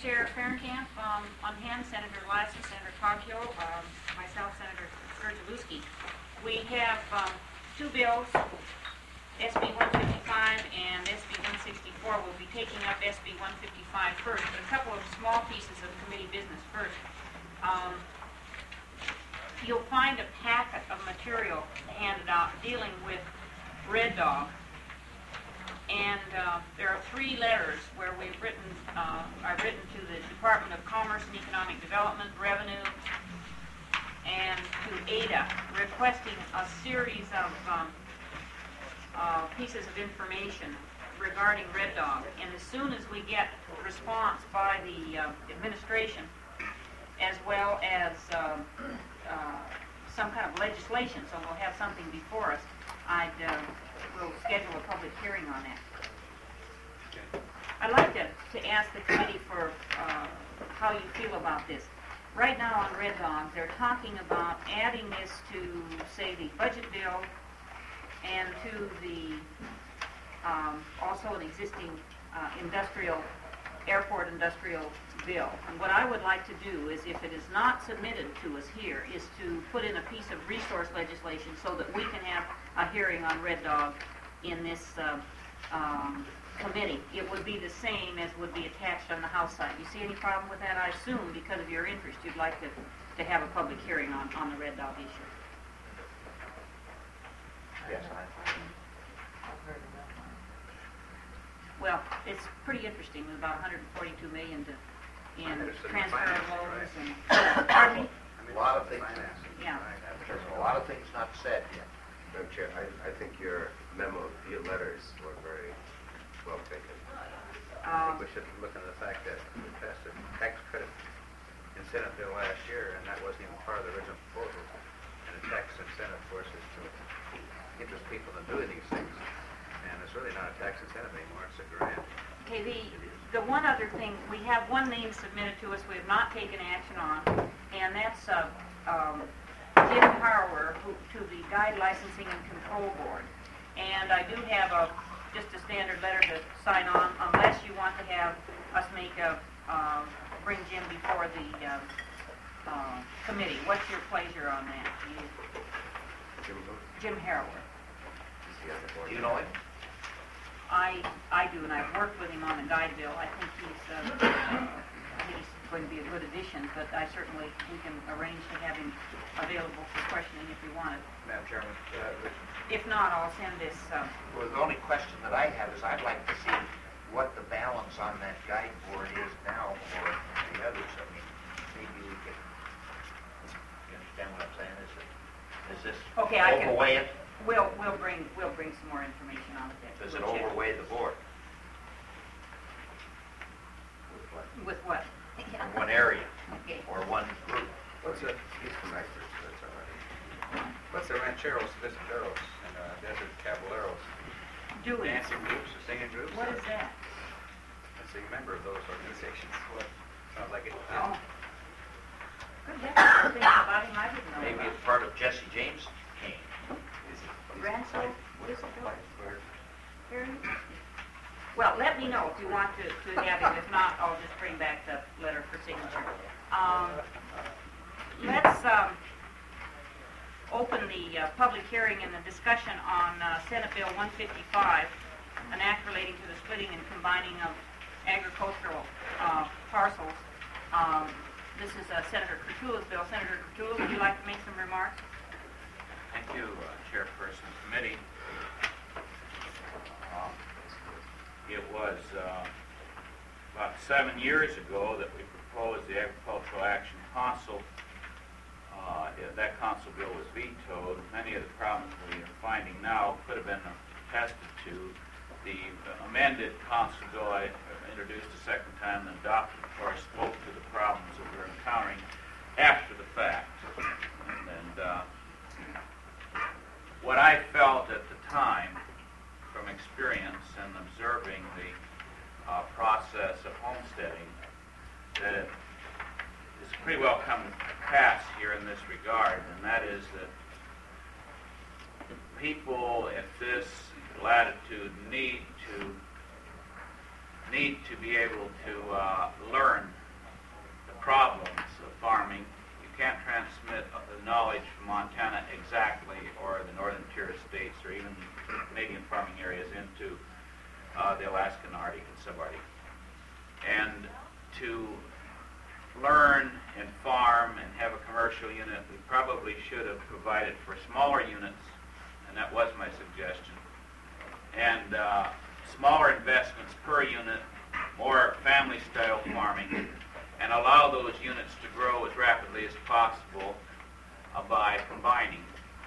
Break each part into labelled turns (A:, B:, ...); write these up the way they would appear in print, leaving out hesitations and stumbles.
A: Chair Fahrenkamp. On hand, Senator Lassen, Senator Coggio, myself, Senator Skrzyjewski. We have two bills, SB 155 and SB 164. We'll be taking up SB 155 first, but a couple of small pieces of committee business first. You'll find a packet of material handed out dealing with Red Dog. And there are three letters where I've written to the Department of Commerce and Economic Development, Revenue, and to ADA, requesting a series of pieces of information regarding Red Dog. And as soon as we get response by the administration, as well as some kind of legislation, so we'll have something before us, we'll schedule a public hearing on that. I'd like to ask the committee for how you feel about this. Right now on Red Dog, they're talking about adding this to, say, the budget bill and to the also an existing airport industrial bill. And what I would like to do is, if it is not submitted to us here, is to put in a piece of resource legislation so that we can have a hearing on Red Dog in this committee. It would be the same as would be attached on the House side. You see any problem with that? I assume because of your interest you'd like to have a public hearing on the Red Dog issue.
B: Yes,
A: Well, it's pretty interesting. There's about $142 million in transfer of loans and pardon me?
B: a lot of things.
A: Yeah.
B: There's a lot of things not said yet.
C: Madam Chair, I think your your letters were very well taken.
D: I think we should look into the fact that we passed a tax credit incentive bill last year, and that wasn't even part of the original proposal. And the tax incentive, of course, is to interest people in doing these things. And it's really not a tax incentive anymore, it's a grant.
A: Okay, the one other thing, we have one name submitted to us we have not taken action on, and that's Jim Harwer to the Guide Licensing and Control Board. And I do have just a standard letter to sign on, unless you want to have us bring Jim before the committee. What's your pleasure on that? Jim Harwer.
B: Do you know him?
A: I do, and I've worked with him on the guide bill. I think he's going to be a good addition, but we can arrange to have him available for questioning if we want it.
D: Madam Chairman,
A: If not, I'll send this.
B: Well, the only question that I have is I'd like to see what the balance on that guide board is now for the others. I mean, maybe we could, you understand what I'm saying? Is this
A: Okay,
B: overweigh it?
A: We'll bring some more information on it.
B: Does it overweigh the board?
A: With what?
B: In one area
A: Okay.
B: or one group?
D: what's the rancheros, visitaros, and desert caballeros?
A: Doing.
D: Dancing groups or singing groups?
A: What is that?
D: That's a member of those organizations. Sounds like it.
A: Oh. Good heavens, things about him I didn't know
B: Maybe
A: about.
B: it's part of Jesse James' game.
A: Rancho? What is it called? Very interesting. Well, let me know if you want to have him. If not, I'll just bring back the letter for signature. Let's open the public hearing and the discussion on Senate Bill 155, an act relating to the splitting and combining of agricultural parcels. This is Senator Kurtula's bill. Senator Kurtula, would you like to make some remarks?
E: Thank you, Chairperson Committee. It was about 7 years ago that we proposed the Agricultural Action Council. That council bill was vetoed. Many of the problems we are finding now could have been attested to. The amended council bill I introduced a second time and adopted, of course, spoke to the problems that we're encountering after the fact. And what I felt at the time, from experience and observing the process of homesteading, that it is pretty well come to pass here in this regard, and that is that people at this latitude need to be able to learn problems of farming. You can't transmit the knowledge from Montana exactly, or the northern tier states, or even Canadian farming areas into the Alaskan Arctic and subarctic. And to learn and farm and have a commercial unit, we probably should have provided for smaller units, and that was my suggestion. And smaller investments per unit, more family-style farming, and allow those units to grow as rapidly as possible by combining.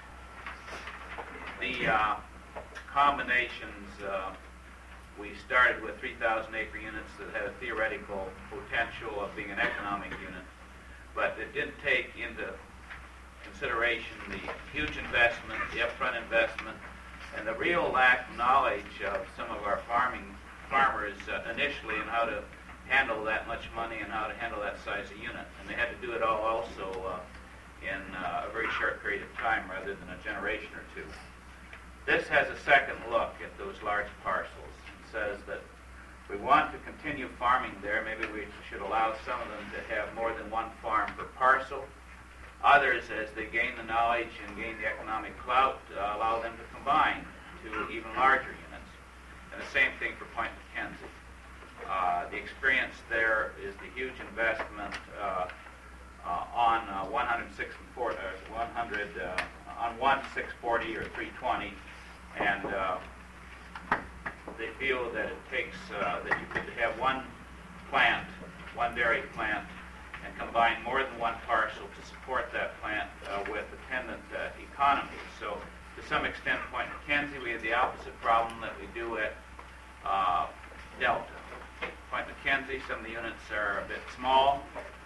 E: The combinations, we started with 3,000-acre units that had a theoretical potential of being an economic unit, but it didn't take into consideration the huge investment, the upfront investment, and the real lack of knowledge of some of our farmers initially in how to handle that much money and how to handle that size of unit. And they had to do it all also in a very short period of time rather than a generation or two. This has a second look at those large parcels. It says that we want to continue farming there. Maybe we should allow some of them to have more than one farm per parcel. Others, as they gain the knowledge and gain the economic clout, allow them to combine to even larger units. And the same thing for Point McKenzie. The experience there is the huge investment on 1/640 or 320, and they feel that it takes that you could have one plant, one dairy plant, and combine more than one parcel to support that plant with attendant economies. So to some extent, Point McKenzie, we have the opposite problem that we do at Delta. Point McKenzie, some of the units are a bit small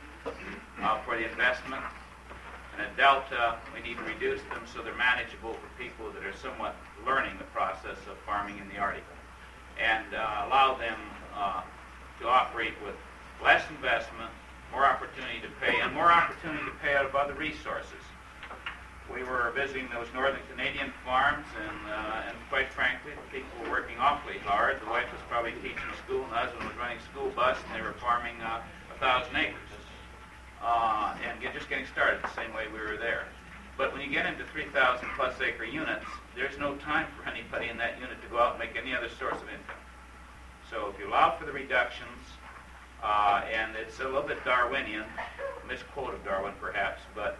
E: for the investment, and at Delta, we need to reduce them so they're manageable for people that are somewhat learning the process of farming in the Arctic, and allow them to operate with less investment, more opportunity to pay, and more opportunity to pay out of other resources. We were visiting those northern Canadian farms, and quite frankly, the people were working awfully hard. The wife was probably teaching school, and the husband was running a school bus, and they were farming 1,000 acres. And just getting started the same way we were there. But when you get into 3,000 plus acre units, there's no time for anybody in that unit to go out and make any other source of income. So if you allow for the reductions, and it's a little bit Darwinian, misquote of Darwin perhaps, but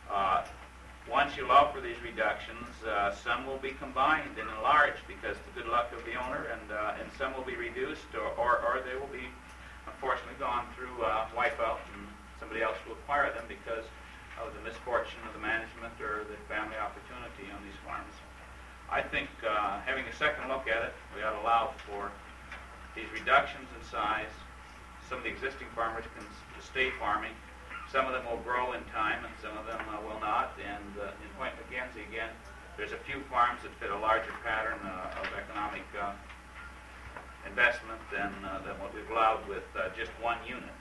E: once you allow for these reductions, some will be combined and enlarged because of the good luck of the owner, and some will be reduced, or they will be unfortunately gone through wipeout, and somebody else will acquire them because of the misfortune of the management or the family opportunity on these farms. I think having a second look at it, we ought to allow for these reductions in size. Some of the existing farmers can stay farming. Some of them will grow in time, and some of them will not. And in Point McKenzie, again, there's a few farms that fit a larger pattern of economic investment than what we've allowed with just one unit.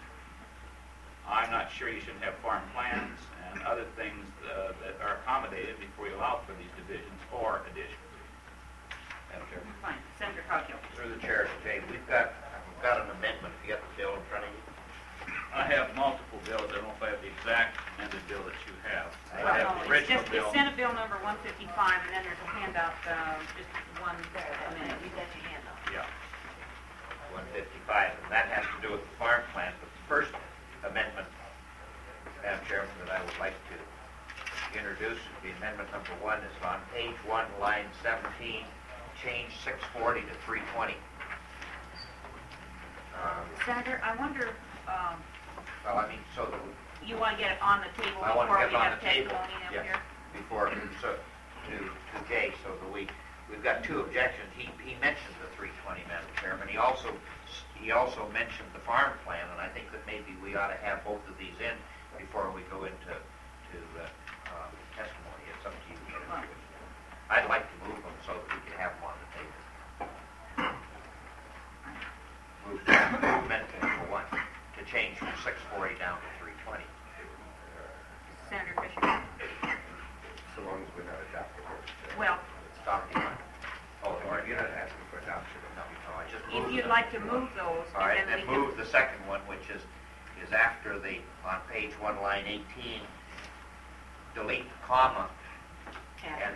E: I'm not sure you shouldn't have farm plans and other things that are accommodated before you allow for these divisions or additions.
B: Madam Chair.
A: Fine. Senator Coghill.
B: Through the chair today, we've got an amendment. You got the bill in front of you?
E: I have multiple bills. I don't know if I have the exact amended bill that you have. I
A: Well,
E: have
A: no,
E: the original
A: it's
E: bill.
A: Senate Bill number 155, and then there's a handout, just one minute. You got your handout.
E: Yeah.
B: 155, and that has to do with the farm plan. But the first amendment, Madam Chairman, that I would like to introduce, the amendment number 1, is on page 1, line 17, change 640 to 320.
A: Senator, I wonder,
B: Well, I mean, so that
A: you want to get it on the table
B: I want to
A: before
B: get
A: we
B: it on
A: have
B: the table,
A: testimony up
B: yes,
A: here?
B: before, so, to Jay, so that we've got two objections. He mentioned the 320, Madam Chairman. He also mentioned the farm plan, and I think that maybe we ought to have both of these in before we go into testimony. It's up to you. I'd like to move them so that we can have them on the table. Move amendment number 1 to change from 640 down to 320.
A: Senator Fisher.
C: So long as we're not adopting it.
A: Well,
B: It's document. Oh,
C: Or you're not asking for adoption.
B: no, I just
A: if
B: moved
A: you'd
B: them.
A: like to move those,
B: All right,
A: and then
B: then
A: we can...
B: move the second one, which is is after on page 1, line 18, delete the comma, and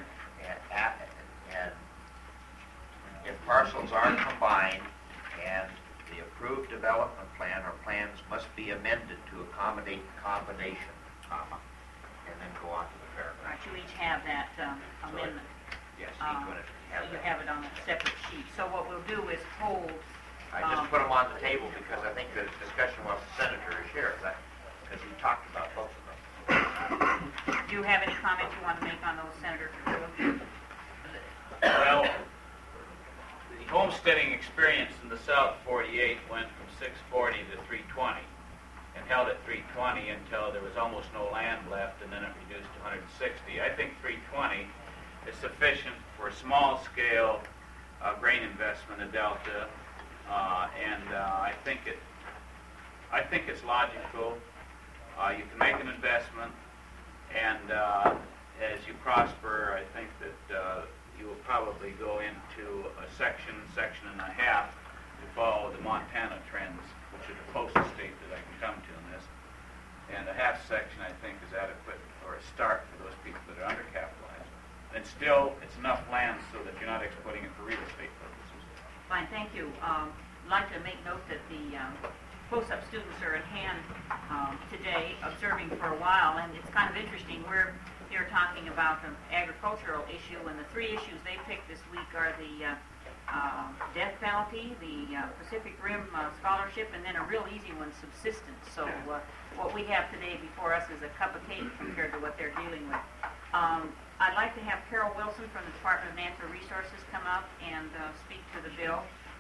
B: if parcels are combined, and the approved development plan or plans must be amended to accommodate the combination, comma, and then go on to the paragraph.
A: Right, you each have that amendment.
B: Yes, each one has
A: You
B: that.
A: have it on a separate sheet. So what we'll do is hold,
B: I just put them on the table because I think the discussion was Senator is here, because we talked about both of them.
A: do you have any comments you want to make on those, Senator Trujillo?
E: Well, the homesteading experience in the South 48 went from 640 to 320 and held at 320 until there was almost no land left, and then it reduced to 160. I think 320 is sufficient for small-scale grain investment in Delta, and I think it's logical. You can make an investment, and as you prosper, I think that you will probably go into a section and a half to follow the Montana trends, which are the closest state that I can come to in this. And a half section, I think, is adequate or a start for those people that are undercapitalized. And still, it's enough land so that you're not exploiting it for real estate purposes.
A: Fine, thank you. I'd like to make note that the close-up students are at hand today, observing for a while, and it's kind of interesting. We're here talking about an agricultural issue, and the three issues they picked this week are the death penalty, the Pacific Rim scholarship, and then a real easy one, subsistence. So what we have today before us is a cup of cake compared to what they're dealing with. I'd like to have Carol Wilson from the Department of Natural Resources come up and speak to the bill.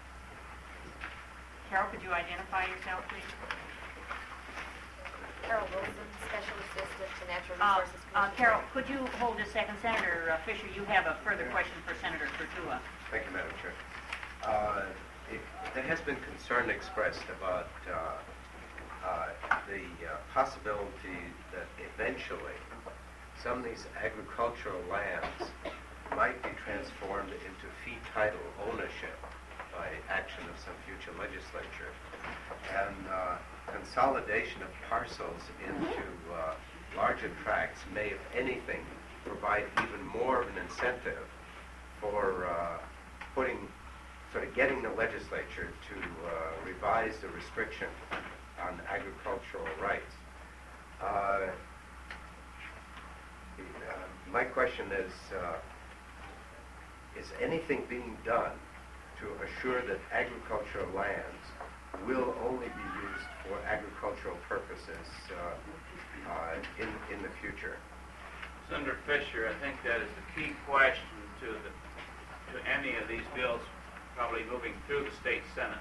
A: Carol, could you identify yourself, please?
F: Carol Wilson, Special Assistant to Natural Resources Commission.
A: Carol, could you hold a second? Senator Fisher, you have a further question for Senator Kurtula.
C: Thank you, Madam Chair. There has been concern expressed about the possibility that eventually some of these agricultural lands might be transformed into fee title ownership by action of some future legislature. And consolidation of parcels into larger tracts may, if anything, provide even more of an incentive for getting the legislature to revise the restriction on agricultural rights. My question is anything being done to assure that agricultural lands will only be used for agricultural purposes in the future?
E: Senator Fisher, I think that is the key question to any of these bills probably moving through the state Senate.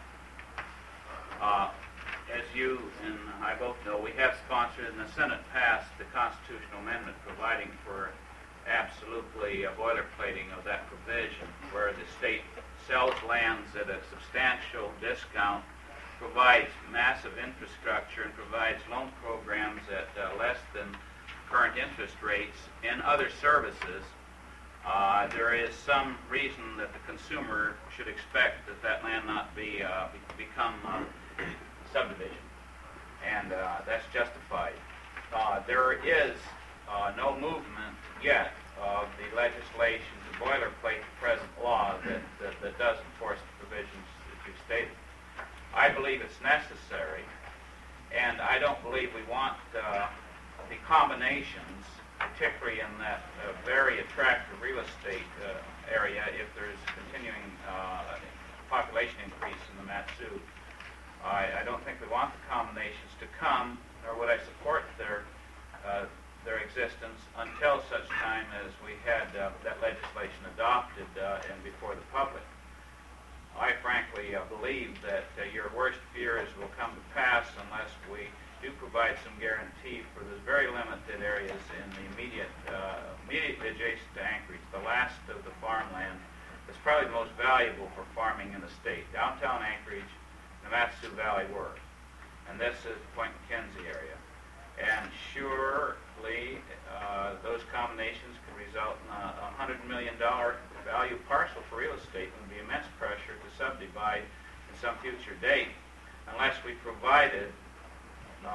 E: As you and I both know, we have sponsored and the Senate passed the constitutional amendment providing for absolutely boilerplating of that provision, where the state sells lands at a substantial discount, provides massive infrastructure, and provides loan programs at less than current interest rates and other services. There is some reason that the consumer should expect that land not become subdivision, and that's justified. There is no movement yet of the legislation to boilerplate the present law that does enforce the provisions that you've stated. I believe it's necessary, and I don't believe we want the combinations, particularly in that very attractive real estate area, if there's continuing population increase in the Mat-Su. I don't think we want the combinations to come, nor would I support their existence until such time as we had that legislation adopted and before the public. I frankly believe that your worst fears will come to pass unless we do provide some guarantee for those very limited areas in the immediately adjacent to Anchorage, the last of the farmland that's probably the most valuable for farming in the state. Downtown Anchorage, the Mat-Su Valley work, and this is the Point McKenzie area. And surely those combinations could result in a $100 million value parcel for real estate and be immense pressure to subdivide in some future date unless we provided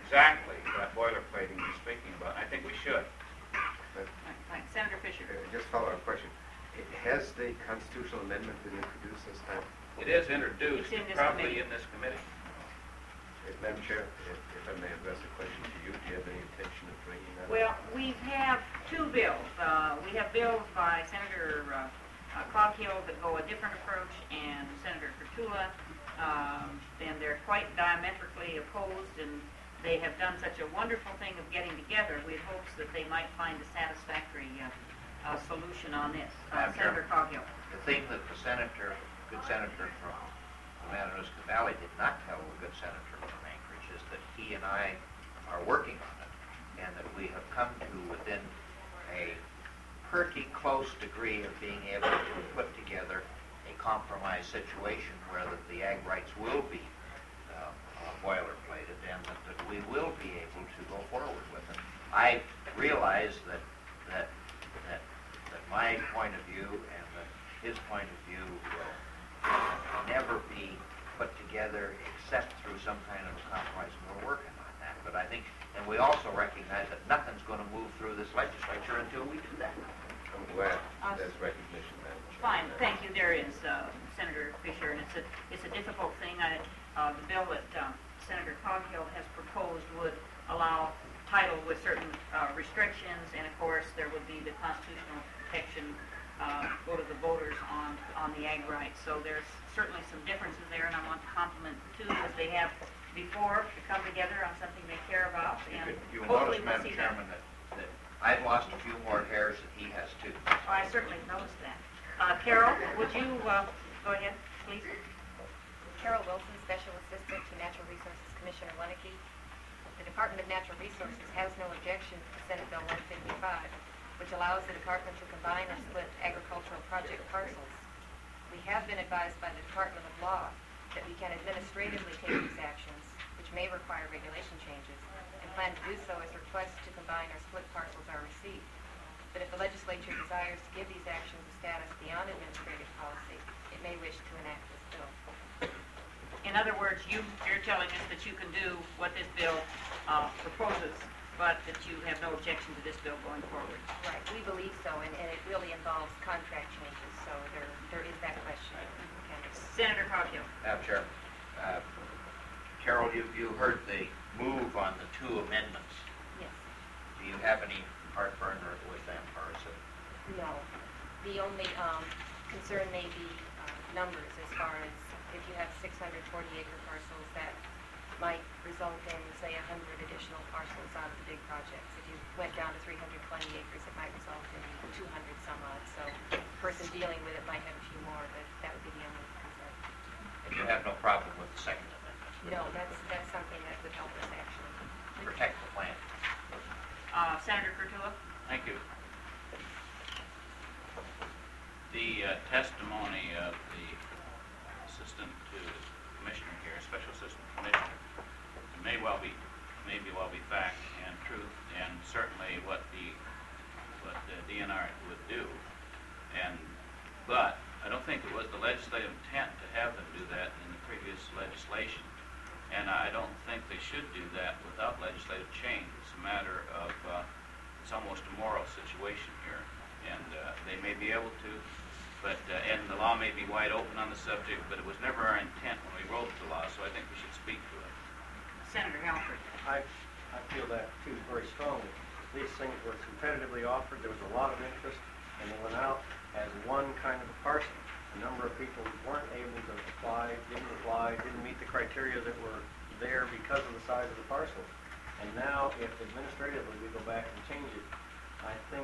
E: exactly that boilerplating you're speaking about. I think we should.
A: Right. Senator Fisher.
C: Just follow-up question. Has the constitutional amendment been introduced this time?
E: It is introduced,
A: It's in this
E: probably
A: committee.
E: in this committee.
C: Madam Chair, if I may address a question to you, do you have any intention of bringing that up?
A: Well, we have two bills. We have bills by Senator Coghill that go a different approach, and Senator Kurtula, and they're quite diametrically opposed, and they have done such a wonderful thing of getting together. We had hopes that they might find a satisfactory solution on this.
B: Madam
A: Senator
B: Chairman.
A: Coghill.
B: The thing that the senator, good senator from the Matanuska Valley did not tell the good senator from Anchorage is that he and I are working on it, and that we have come to within a pretty close degree of being able to put together a compromise situation where the ag rights will be boilerplated, and that we will be able to go forward with it. I realize that my point of view and that his point of view will never be put together except through some kind of a compromise, and we're working on that. But I think, and we also recognize that nothing's going to move through this legislature until we do that.
C: I'm glad there's recognition, Madam Chair.
A: Fine, thank you. There is Senator Fisher, and it's a difficult thing. The bill that Senator Coghill has proposed would allow title with certain restrictions, and of course there would be the constitutional protection go to the voters on the ag rights. So there's certainly some differences there, and I want to compliment the two as they have before to come together on something they care about. And
B: You will
A: hopefully
B: notice, Madam
A: we'll see that.
B: Chairman, that I've lost a few more hairs than he has too.
A: Oh, I certainly noticed that. Carol, would you go ahead, please?
F: Carol Wilson, Special Assistant to Natural Resources Commissioner Weneke. The Department of Natural Resources has no objection to Senate Bill 155, which allows the department to combine or split agricultural project parcels. We have been advised by the Department of Law that we can administratively take these actions, which may require regulation changes, and plan to do so as requests to combine or split parcels are received. But if the legislature desires to give these actions a status beyond administrative policy, it may wish to enact this bill.
A: In other words, you're telling us that you can do what this bill proposes, but that you have no objection to this bill going forward.
F: Right, we believe so, and it really involves contract changes, so there is that question.
A: Senator Coghill.
B: Madam Chair, Carol, you heard the move on the two amendments.
F: Yes.
B: Do you have any heartburn with them, or is it?
F: No. The only concern may be numbers, as far as if you have 640-acre parcels, that might result in, say, 100 additional parcels out of the big projects. If you went down to 320 acres, it might result in 200 some odd. So the person dealing with it might have a few more, but that would be the only concern.
B: And you have no problem with the Second Amendment?
F: No, that's something that would help us actually.
B: Protect the plant.
A: Senator Kurtula.
E: Thank you. The testimony of the assistant to the commissioner here, special assistant commissioner, may well be fact and truth, and certainly what the DNR would do. But I don't think it was the legislative intent to have them do that in the previous legislation, and I don't think they should do that without legislative change. It's a matter of it's almost a moral situation here, and they may be able to, but and the law may be wide open on the subject, but it was never our intent when we wrote the law, so I think we should speak to it.
A: Senator Halford.
G: I feel that too very strongly. These things were competitively offered. There was a lot of interest, and they went out as one kind of a parcel. A number of people weren't able to apply, didn't meet the criteria that were there because of the size of the parcel. And now, if administratively we go back and change it, I think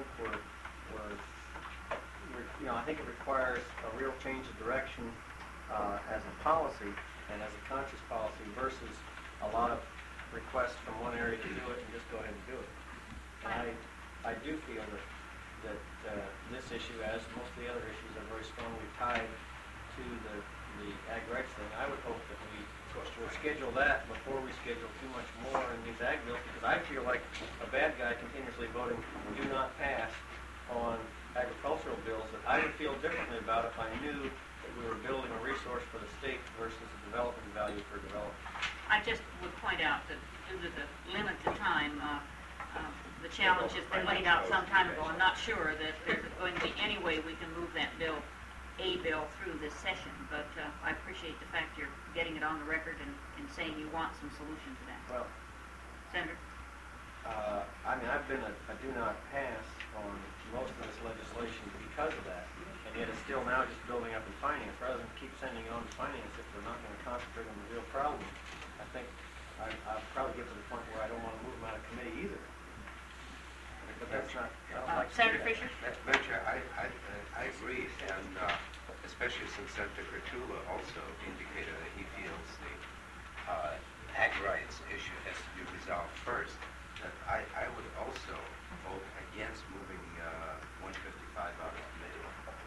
G: I think it requires a real change of direction as a policy and as a conscious policy versus a lot of requests from one area to do it and just go ahead and do it. And I do feel that this issue, as most of the other issues, are very strongly tied to the ag rights thing. I would hope that we will schedule that before we schedule too much more in these ag bills, because I feel like a bad guy continuously voting do not pass on agricultural bills that I would feel differently about if I knew that we were building a resource for the state versus a development value for development.
A: I just would point out that due to the limited time, the challenge has been laid out some time ago. I'm not sure that there's going to be any way we can move that bill through this session, but I appreciate the fact you're getting it on the record and saying you want some solution to that.
G: Well,
A: Senator?
G: I've been a do not pass on most of this legislation because of that, and yet it's still now just building up in finance. Rather than keep sending it on to finance if we're not going to concentrate on the real problem, I think I'll probably get to the point where I don't want to move them out of committee either. But that's not, I don't like to do
A: Senator
G: that.
A: Fisher?
C: Madam Chair, I agree, and especially since Senator Kurtula also indicated that he feels the ag rights issue has to be resolved first, that I would also vote against moving 155 out of committee.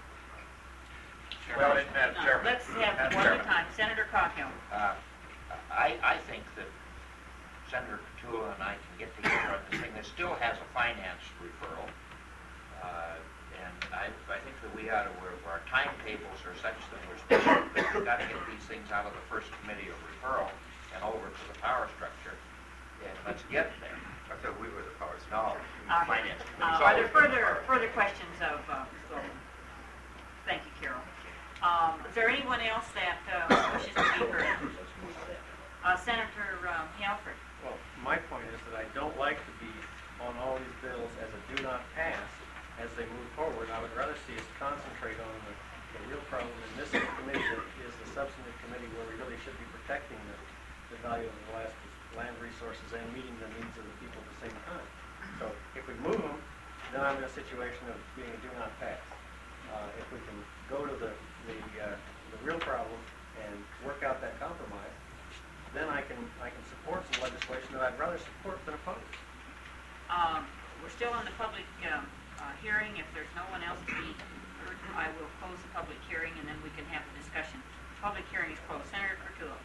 B: Well, Madam Chairman.
A: Let's have
B: Madam
A: one at a
B: Chairman.
A: time. Senator Coghill.
B: I think that Senator Petula and I can get together on this thing that still has a finance referral. And I think that we ought to, where our timetables are such that we're specific, that we've got to get these things out of the first committee of referral and over to the power structure. And let's get there.
D: I thought we were the power
B: No,
D: structure.
B: finance committee.
A: Are there further questions of Ms. Golden? Thank you, Carol. Is there anyone else that wishes to be heard? Senator Halford.
G: Well, my point is that I don't like to be on all these bills as a do not pass as they move forward. I would rather see us concentrate on the real problem, and this is the committee that is the substantive committee where we really should be protecting the value of the land resources and meeting the needs of the people at the same time. So if we move them, then I'm in a situation of being a do not pass. If we can go to the real problem and work out that compromise, then I can support some legislation that I'd rather support than oppose.
A: We're still in the public hearing. If there's no one else to be heard, I will close the public hearing and then we can have a discussion. Public hearing is closed. Senator Kurtula.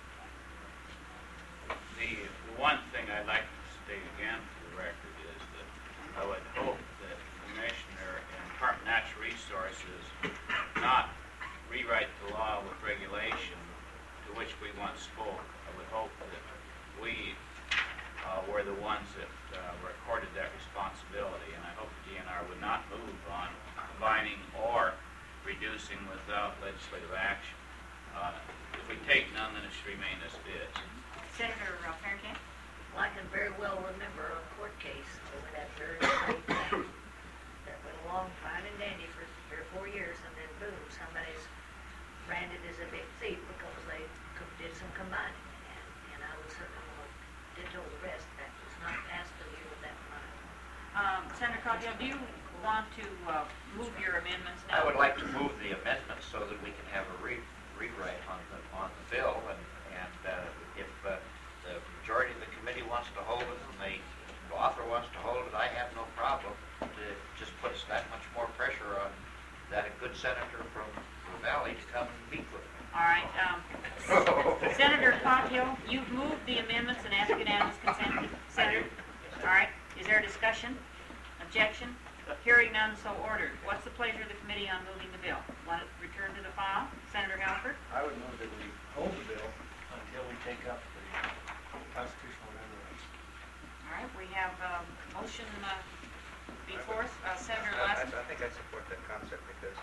E: The one thing I'd like to state again for the record is that I would hope that the Commissioner and Department of Natural Resources not rewrite the law with regulation to which we once spoke. I would hope that we were the ones that were accorded that responsibility, and I hope the DNR would not move on combining or reducing without legislative action. If we take none, then it should remain as it is.
A: Senator Farrakhan.
H: Well, I can very well remember a court case over that very same thing that went along fine and dandy for 3 or 4 years, and then boom, somebody's branded as a big thief because they did some combining. And I would certainly want to ditto the rest. That was not passed to you with that money.
A: Senator Coghill, do you want to move your amendments now?
B: I would like to move the amendments so that we can have a rewrite on the bill, and if the majority of the committee wants to hold it and the author wants to hold it, I have no problem. It just puts that much more pressure on that a good senator from the Valley to come and meet with me.
A: All right. Senator Coghill, you've moved the amendments and asked unanimous consent. Senator? All right. Is there a discussion? Objection? Hearing none, so ordered. What's the pleasure of the committee on moving the bill? Want it returned to the file? Senator Halford?
G: I would move that we hold the bill until we take up the constitutional amendment.
A: All right. We have a motion before us. Senator
D: I
A: Lassen?
D: think I support that concept because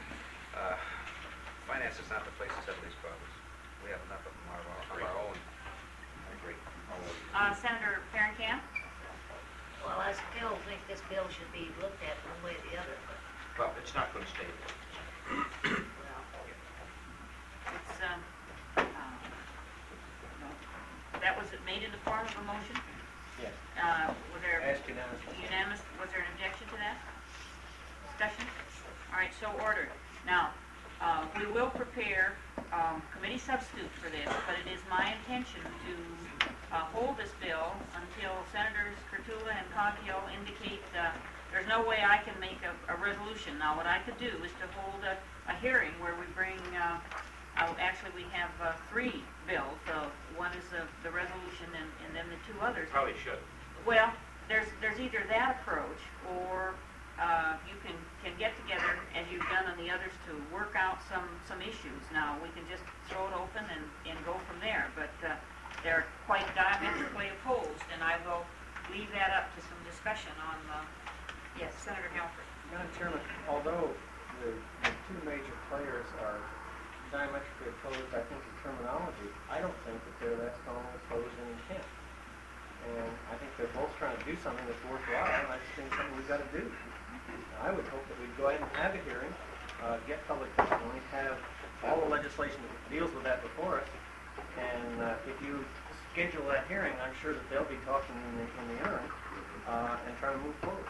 D: finance is not the place to settle these problems. We have enough of them of our own.
B: I agree.
A: Senator Farrakhan?
H: Well, I still think this bill should be looked at one way or the other, but,
B: Well, it's not going to stay there.
H: well,
A: It's, that was it made in the form of a motion?
G: Yes.
A: Was there
G: Ask unanimous.
A: unanimous, was there an objection to that? Discussion? All right, so ordered. Now, we will prepare committee substitute for this, but it is my intention to hold this bill until Senators Kurtula and Coghill indicate there's no way I can make a resolution. Now, what I could do is to hold a hearing where we bring, actually we have 3 bills. One is the resolution and then the 2 others.
B: Probably should.
A: Well, there's either that approach or you can get together, as you've done on the others, to work out some issues. Now, we can just throw it open and go from there, but they're quite diametrically opposed, and I will leave that up to some discussion on, yes, Senator Halford.
G: Madam Chairman, although the two major players are diametrically opposed, I think, in terminology, I don't think that they're that strongly opposed in intent. And I think they're both trying to do something that's worthwhile, and I just think it's something we've got to do. I would hope that we'd go ahead and have a hearing, get public testimony, have all the legislation that deals with that before us, and if you schedule that hearing, I'm sure that they'll be talking in the interim and trying to move forward.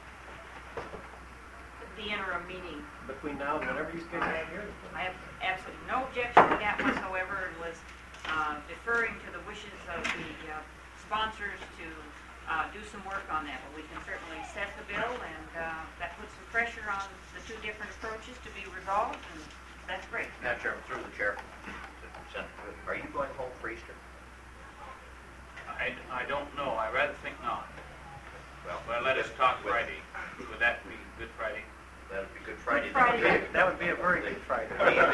A: The interim meeting.
G: Between now and whenever you schedule that hearing.
A: I have absolutely no objection to that whatsoever, and was deferring to the wishes of the sponsors to do some work on that. But we can certainly set the bill, and that puts some pressure on the two different approaches to be resolved, and that's great.
B: Madam Chairman, through the chair, are you going home for Easter?
E: I don't know. I rather think not.
B: Well,
E: Let us talk Friday. Would that be Good Friday?
B: That would be Good Friday.
A: Good Friday.
G: That would be a very good Friday.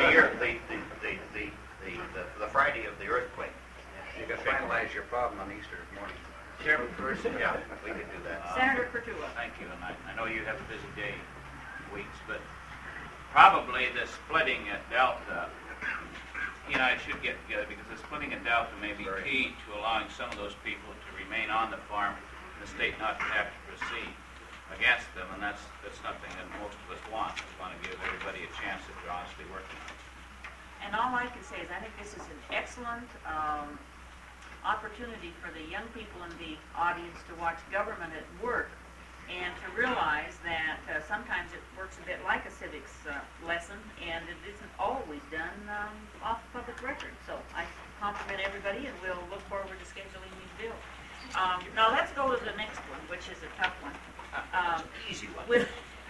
B: The Friday of the earthquake.
D: You can finalize your problem on Easter morning.
E: Chairman Percy?
B: Yeah, we could do that.
A: Senator Pertula.
E: Thank you, and I know you have a busy day, weeks, but probably the splitting at Delta, he and I should get together, because the splitting at Delta may be key to allowing some of those people to remain on the farm, and the state not to have to proceed against them, and that's nothing that most of us want. We want to give everybody a chance if they're honestly working on it.
A: And all I can say is I think this is an excellent opportunity for the young people in the audience to watch government at work and to realize that sometimes it works a bit like a civics lesson, and it isn't always done off the public record. So I compliment everybody, and we'll look forward to scheduling these bills. Now let's go to the next one, which is a tough one.
B: Easy one.
A: We'll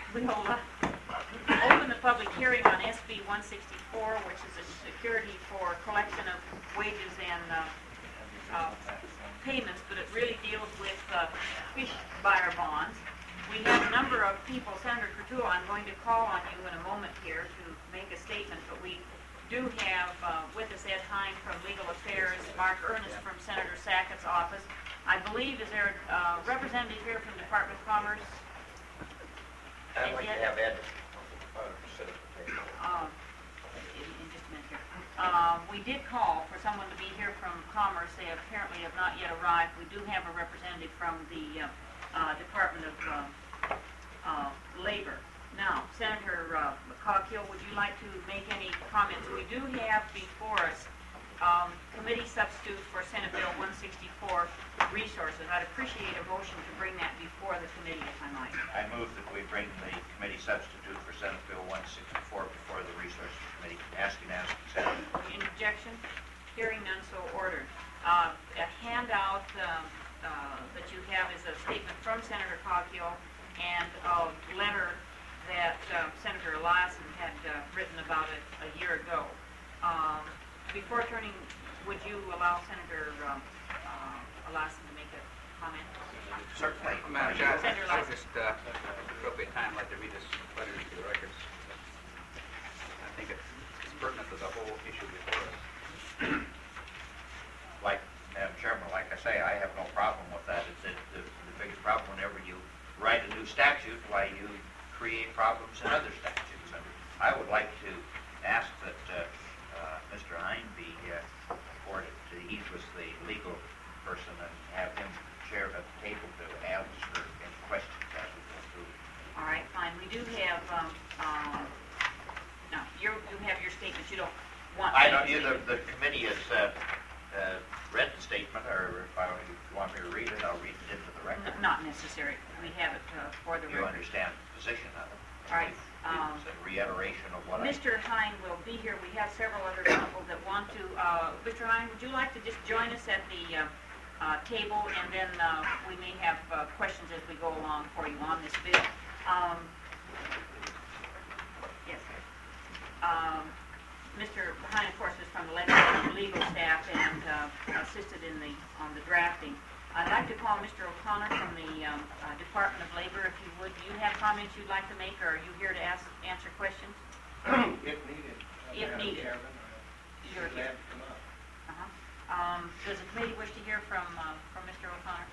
A: open the public hearing on SB 164, which is a security for collection of wages and payments, but it really deals with fish buyer bonds. We have a number of people. Senator Courtois, I'm going to call on you in a moment here to make a statement, but we do have with us Ed Hine from Legal Affairs, Mark Ernest from Senator Sackett's office. I believe, is there a representative here from Department of Commerce?
B: I'd like to have Ed sit at the table.
A: In just a minute here. We did call for someone to be here from Commerce. They apparently have not yet arrived. We do have a representative from the Department of Labor. Now, Senator Coghill, would you like to make any comments? We do have before us committee substitute for Senate Bill 164 resources. I'd appreciate a motion to bring that before the committee, if I might.
B: I move that we bring the committee substitute for Senate Bill 164 before the Resources Committee. Ask unanimous consent.
A: Any objection? Hearing none, so ordered. A handout that you have is a statement from Senator Coghill and a letter that Senator Eliason had written about it a year ago. Before turning, would you allow Senator Eliason to make a comment?
B: Certainly.
I: Madam Chair,
A: Senator
I: I would
A: Eliason.
I: just, at the appropriate time, like to read this letter into the records. I think it's pertinent to the whole issue before us.
B: Like, Madam Chairman, like I say, I have no problem with that. It's the biggest problem whenever you write a new statute, why you create problems in other statutes. And I would like to ask that Mr. Hine be afforded. He was the legal person, and have him chair the table to answer any questions as we go through.
A: All right, fine. We do have, no, you have your statement. You don't want...
B: I don't either. The committee has read the statement, or if you want me to read it, I'll read it into the record.
A: Not necessary. We have it for the
B: You
A: record.
B: understand the position of it.
A: All right.
B: It's a reiteration of what
A: Mr. Hine will be here. We have several other people that want to. Mr. Hine, would you like to just join us at the table, and then we may have questions as we go along for you on this bill. Yes. Mr. Hine, of course, is from the legislative legal staff and assisted on the drafting. I'd like to call Mr. O'Connor from the Department of Labor, if you would. Do you have comments you'd like to make, or are you here to answer questions?
G: If needed.
A: If
G: Madam
A: needed.
G: Chairman,
A: You're
G: glad
A: here.
G: to come up.
A: Does the committee wish to hear from Mr. O'Connor?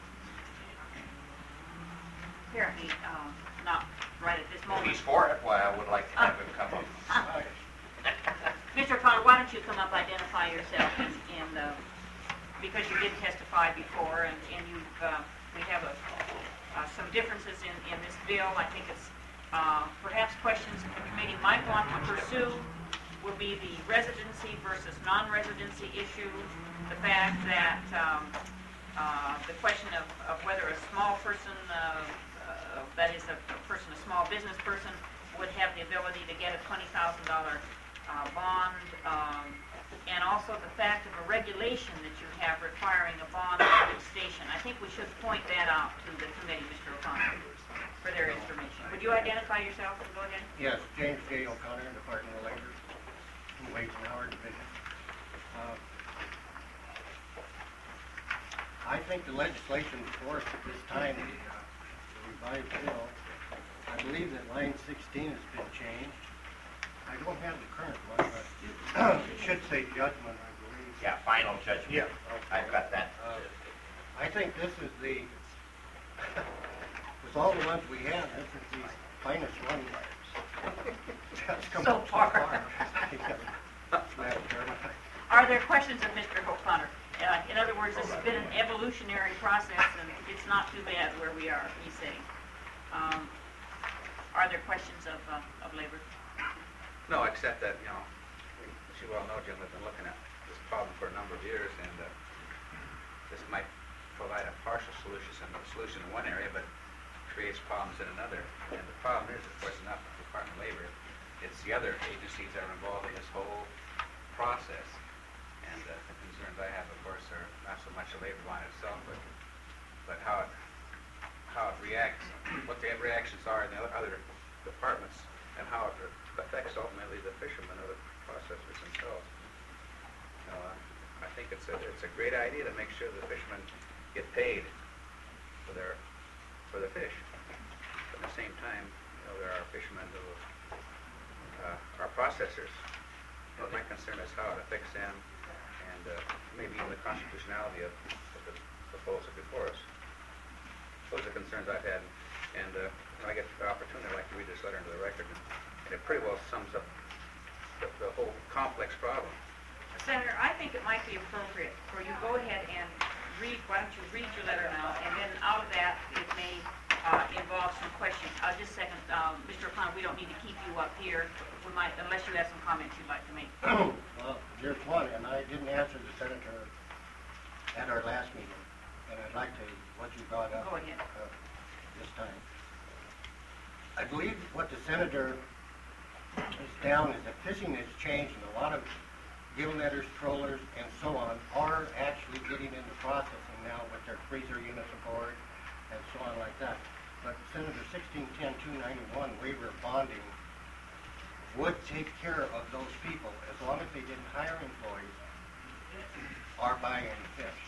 A: Apparently, not right at this
B: If
A: moment.
B: he's for it, why, I would like to have him come up.
A: Mr. O'Connor, why don't you come up, identify yourself, and because you did testify before, and we have some differences in this bill. I think it's perhaps questions that the committee might want to pursue will be the residency versus non-residency issue, the fact that the question of whether a small person, that is a small business person, would have the ability to get a $20,000 bond, and also the fact of a regulation that you have requiring a bond at each station. I think we should point that out to the committee, Mr. O'Connor, for their information. Would you identify yourself and go ahead?
J: Yes, James J. O'Connor, Department of Labor, Wage and Hour Division. I think the legislation before us at this time, the revised bill, I believe that line 16 has been changed. I don't have the current one, but it should say judgment, I believe.
B: Yeah, final judgment.
J: Yeah.
B: I've got that.
J: I think this is the, with all the ones we have, this is the finest one that's come
A: So
J: up
A: far.
J: Madam Chairman.
A: Are there questions of Mr. O'Connor? In other words, this has been an evolutionary process, and it's not too bad where we are, he's saying. Are there questions of labor?
I: No, except that, as you well know, Jim, we've been looking at this problem for a number of years, and this might provide a partial solution in one area, but creates problems in another. And the problem is, of course, not the Department of Labor, it's the other agencies that are involved in this whole process. And the concerns I have, of course, are not so much the labor bond itself, but how it reacts, what the reactions are in the other departments, and how it affects ultimately the fishermen or the processors themselves. I think it's a great idea to make sure the fishermen get paid for the fish. But at the same time, there are fishermen who are processors. And my concern is how it affects them, and maybe even the constitutionality of the proposal before us. Those are concerns I've had, and when I get the opportunity, I'd like to read this letter into the record, and it pretty well sums up the whole complex problem.
A: Senator, I think it might be appropriate for you go ahead and read, why don't you read your letter now, and then out of that, it may involve some questions. Just a second, Mr. O'Connor, we don't need to keep you up here. We might, unless you have some comments you'd like to make.
J: Well, there's one, and I didn't answer the senator at our last meeting, and I'd like to, what you brought up
A: Go ahead.
J: This time. I believe what the senator is down is that fishing has changed, and a lot of gill netters, trollers, and so on are actually getting into processing now with their freezer units aboard and so on like that. But Senator 1610-291 waiver of bonding would take care of those people as long as they didn't hire employees or buy any fish.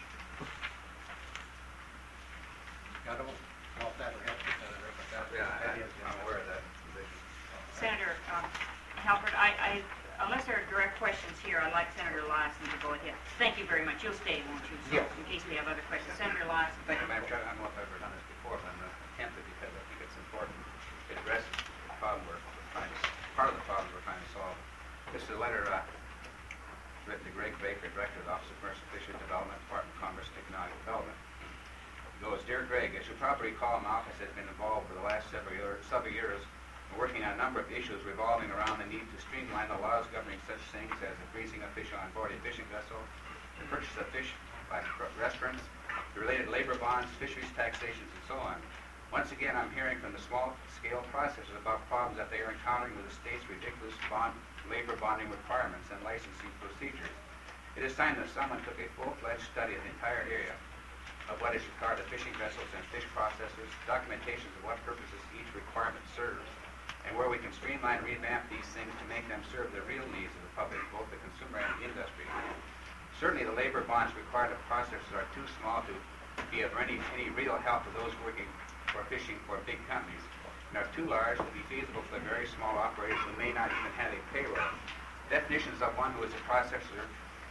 J: I don't know if that'll help you, Senator, but that is
I: I'm aware of that.
A: Senator Halpert, unless there are direct questions here, I'd like Senator Lyson to go ahead. Thank you very much. You'll stay, won't you? So,
J: Yes.
A: in case we have other questions. Senator Lyson.
I: Thank you, Madam Chair. I don't know if I've ever done this before, but I'm going to attempt it because I think it's important to address the problem part of the problem we're trying to solve. This is a letter written to Greg Baker, Director of the Office of Commercial Fisheries Development, Department of Commerce and Economic Development. It goes, Dear Greg, as you probably recall, my office has been involved for the last several years in working on a number of issues revolving around the need to streamline the laws governing such things as the freezing of fish on board a fishing vessel, the purchase of fish by restaurants, the related labor bonds, fisheries taxations, and so on. Once again, I'm hearing from the small-scale processors about problems that they are encountering with the state's ridiculous labor bonding requirements and licensing procedures. It is time that someone took a full-fledged study of the entire area of what is required of fishing vessels and fish processors, documentations of what purposes each requirement serves, and where we can streamline and revamp these things to make them serve the real needs of the public, both the consumer and the industry. Certainly the labor bonds required of processors are too small to be of any real help to those working for fishing for big companies, and are too large to be feasible for the very small operators who may not even have a payroll. Definitions of one who is a processor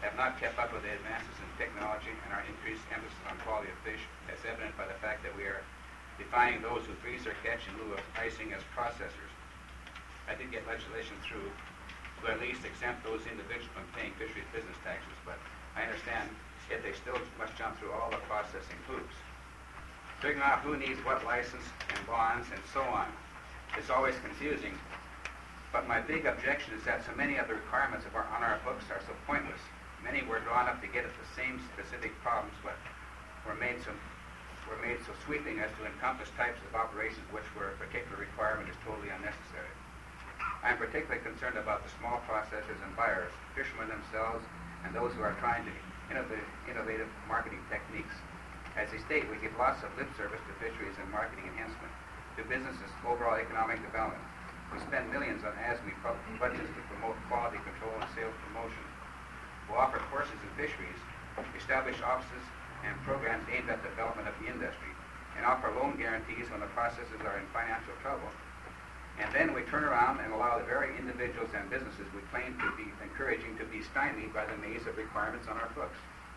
I: have not kept up with the advances in technology and our increased emphasis on quality of fish, as evident by the fact that we are defining those who freeze or catch in lieu of icing as processors. I did get legislation through to at least exempt those individuals from paying fisheries business taxes, but I understand yet they still must jump through all the processing hoops. Figuring out who needs what license and bonds and so on is always confusing, but my big objection is that so many of the requirements on our books are so pointless. Many were drawn up to get at the same specific problems, but were made so sweeping as to encompass types of operations which where a particular requirement is totally unnecessary. I am particularly concerned about the small processors and buyers, fishermen themselves, and those who are trying to innovative marketing techniques. As they state, we give lots of lip service to fisheries and marketing enhancement, to businesses' overall economic development. We spend millions on ASME budgets to promote quality control and sales promotion. We offer courses in fisheries, establish offices and programs aimed at the development of the industry, and offer loan guarantees when the processors are in financial trouble. And then we turn around and allow the very individuals and businesses we claim to be encouraging to be stymied by the maze of requirements on our books.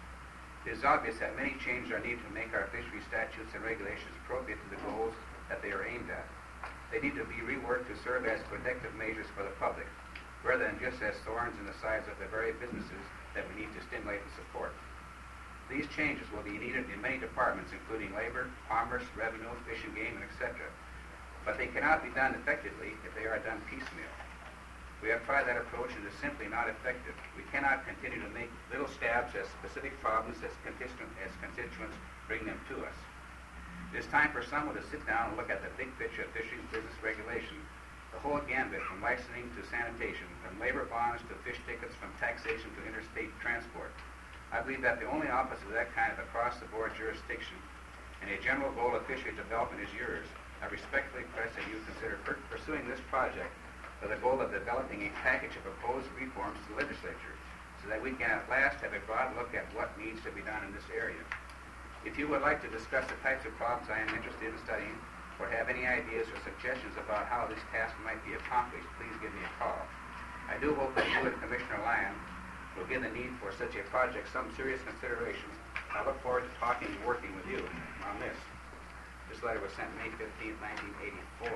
I: It is obvious that many changes are needed to make our fishery statutes and regulations appropriate to the goals that they are aimed at. They need to be reworked to serve as protective measures for the public, rather than just as thorns in the sides of the very businesses that we need to stimulate and support. These changes will be needed in many departments, including labor, commerce, revenue, fish and game, and etc. But they cannot be done effectively if they are done piecemeal. We have tried that approach and it is simply not effective. We cannot continue to make little stabs at specific problems as constituents bring them to us. It is time for someone to sit down and look at the big picture of fisheries business regulation, the whole gambit from licensing to sanitation, from labor bonds to fish tickets, from taxation to interstate transport. I believe that the only office of that kind of across-the-board jurisdiction and a general goal of fishery development is yours. I respectfully request that you consider pursuing this project with the goal of developing a package of proposed reforms to the legislature so that we can at last have a broad look at what needs to be done in this area. If you would like to discuss the types of problems I am interested in studying or have any ideas or suggestions about how this task might be accomplished, please give me a call. I do hope that you and Commissioner Lyon will give the need for such a project some serious consideration. I look forward to talking and working with you on this. This letter was sent May 15, 1984.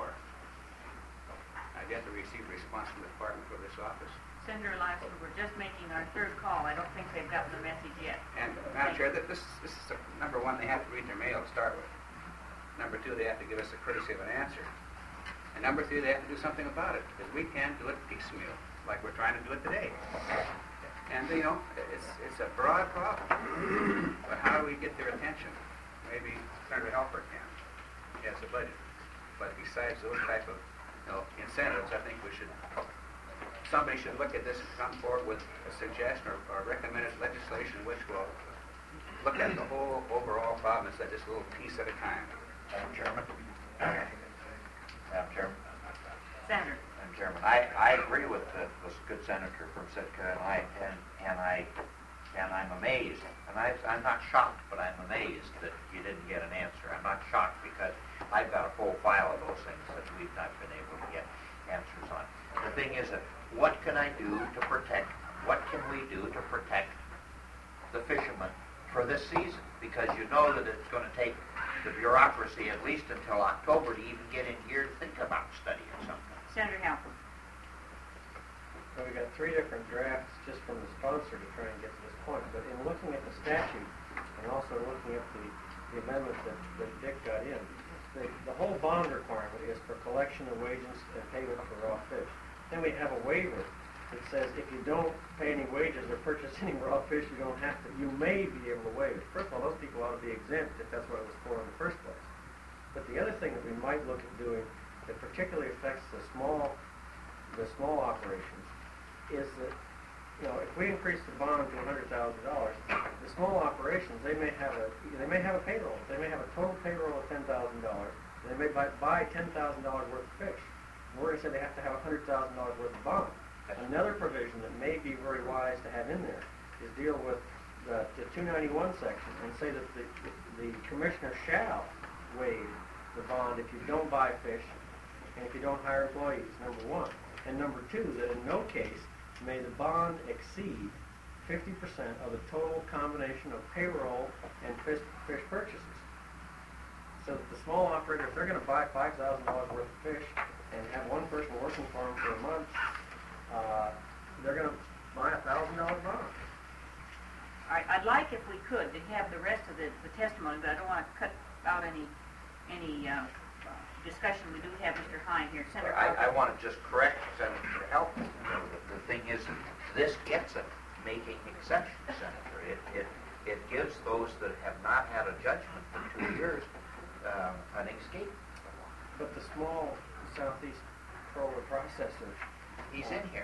I: I've yet to receive a response from the department for this office.
A: Senator Eliason, we're just making our third call. I don't think they've gotten the message yet.
I: And, Madam Chair, this is number one, they have to read their mail to start with. Number two, they have to give us the courtesy of an answer. And number three, they have to do something about it, because we can't do it piecemeal, like we're trying to do it today. And, it's a broad problem. But how do we get their attention? Maybe Senator Halper can. He has a budget. But besides those type of incentives, I think somebody should look at this and come forward with a suggestion or recommended legislation which will look at the whole overall problem instead of just a little piece at a time.
B: Madam Chairman. Madam Chairman.
A: Senator.
B: Madam Chairman, I agree with the good senator from Sitka, and I'm amazed. And I'm not shocked, but I'm amazed that you didn't get an answer. I'm not shocked because I've got a full file of those things that we've not been able to get answers on. The thing is that what can we do to protect the fishermen for this season? Because you know that it's going to take the bureaucracy at least until October to even get in here to think about studying something.
A: Senator Halper.
G: So we got three different drafts just from the sponsor to try and get to this point. But in looking at the statute and also looking at the amendment that Dick got in, the whole bond requirement is for collection of wages and payment for raw fish. Then we have a waiver that says if you don't pay any wages or purchase any raw fish, you may be able to waive it. First of all, those people ought to be exempt if that's what it was for in the first place. But the other thing that we might look at doing that particularly affects the small operations is that, if we increase the bond to $100,000, the small operations, they may have a payroll. They may have a total payroll of $10,000. They may buy $10,000 worth of fish. We're going to say they have to have $100,000 worth of bond. Another provision that may be very wise to have in there is deal with the 291 section and say that the commissioner shall waive the bond if you don't buy fish and if you don't hire employees, number one. And number two, that in no case may the bond exceed 50% of the total combination of payroll and fish purchases. So that the small operator, if they're going to buy $5,000 worth of fish and have one person working for them for a month, they're going to buy a $1,000 bond.
A: All right, I'd like, if we could, to have the rest of the testimony, but I don't want to cut out any discussion. We do have Mr. Hine here. Senator
B: I want to just correct Senator Helton. The thing is, this gets it making exceptions, Senator. It gives those that have not had a judgment for 2 years an escape.
G: But the small Southeast trawler processor,
B: He's in here.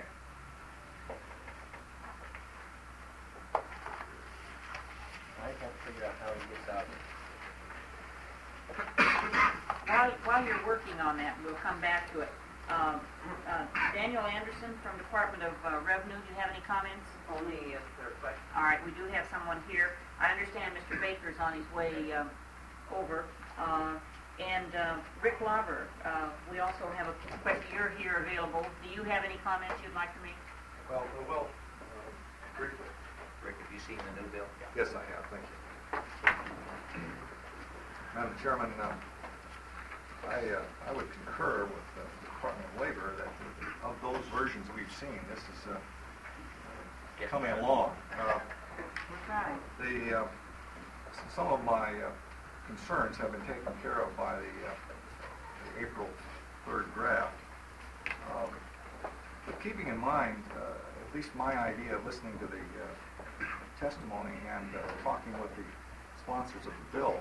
G: I can't figure out how he gets out.
A: While you're working on that, we'll come back to it. Daniel Anderson from Department of Revenue, do you have any comments?
K: Only if there are questions.
A: All right, we do have someone here. I understand Mr. Baker's on his way over. And Rick Lauber, we also have a question. You're here available. Do you have any comments you'd like to make?
L: Well, briefly.
B: Rick, have you seen the new bill?
L: Yes, I have. Thank you. Madam Chairman, I would concur with the Department of Labor that of those versions we've seen, this is coming along. Some of my concerns have been taken care of by the April 3rd draft. But keeping in mind, at least my idea of listening to the testimony and talking with the sponsors of the bill,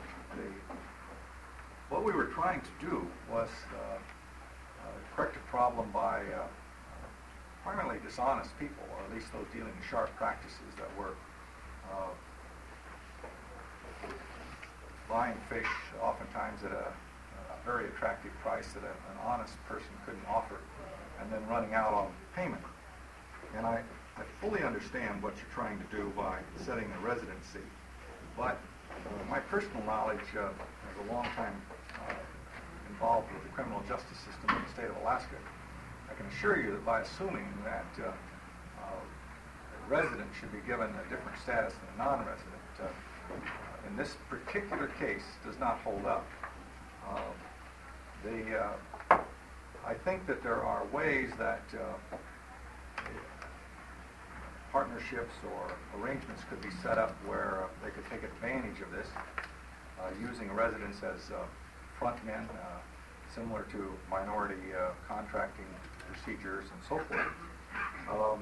L: what we were trying to do was correct a problem by primarily dishonest people, or at least those dealing in sharp practices that were buying fish oftentimes at a very attractive price that an honest person couldn't offer, and then running out on payment. And I fully understand what you're trying to do by setting a residency, but my personal knowledge as a long time involved with the criminal justice system in the state of Alaska, I can assure you that by assuming that a resident should be given a different status than a non-resident, in this particular case does not hold up. I think that there are ways that partnerships or arrangements could be set up where they could take advantage of this, using residents as frontmen, similar to minority contracting procedures and so forth.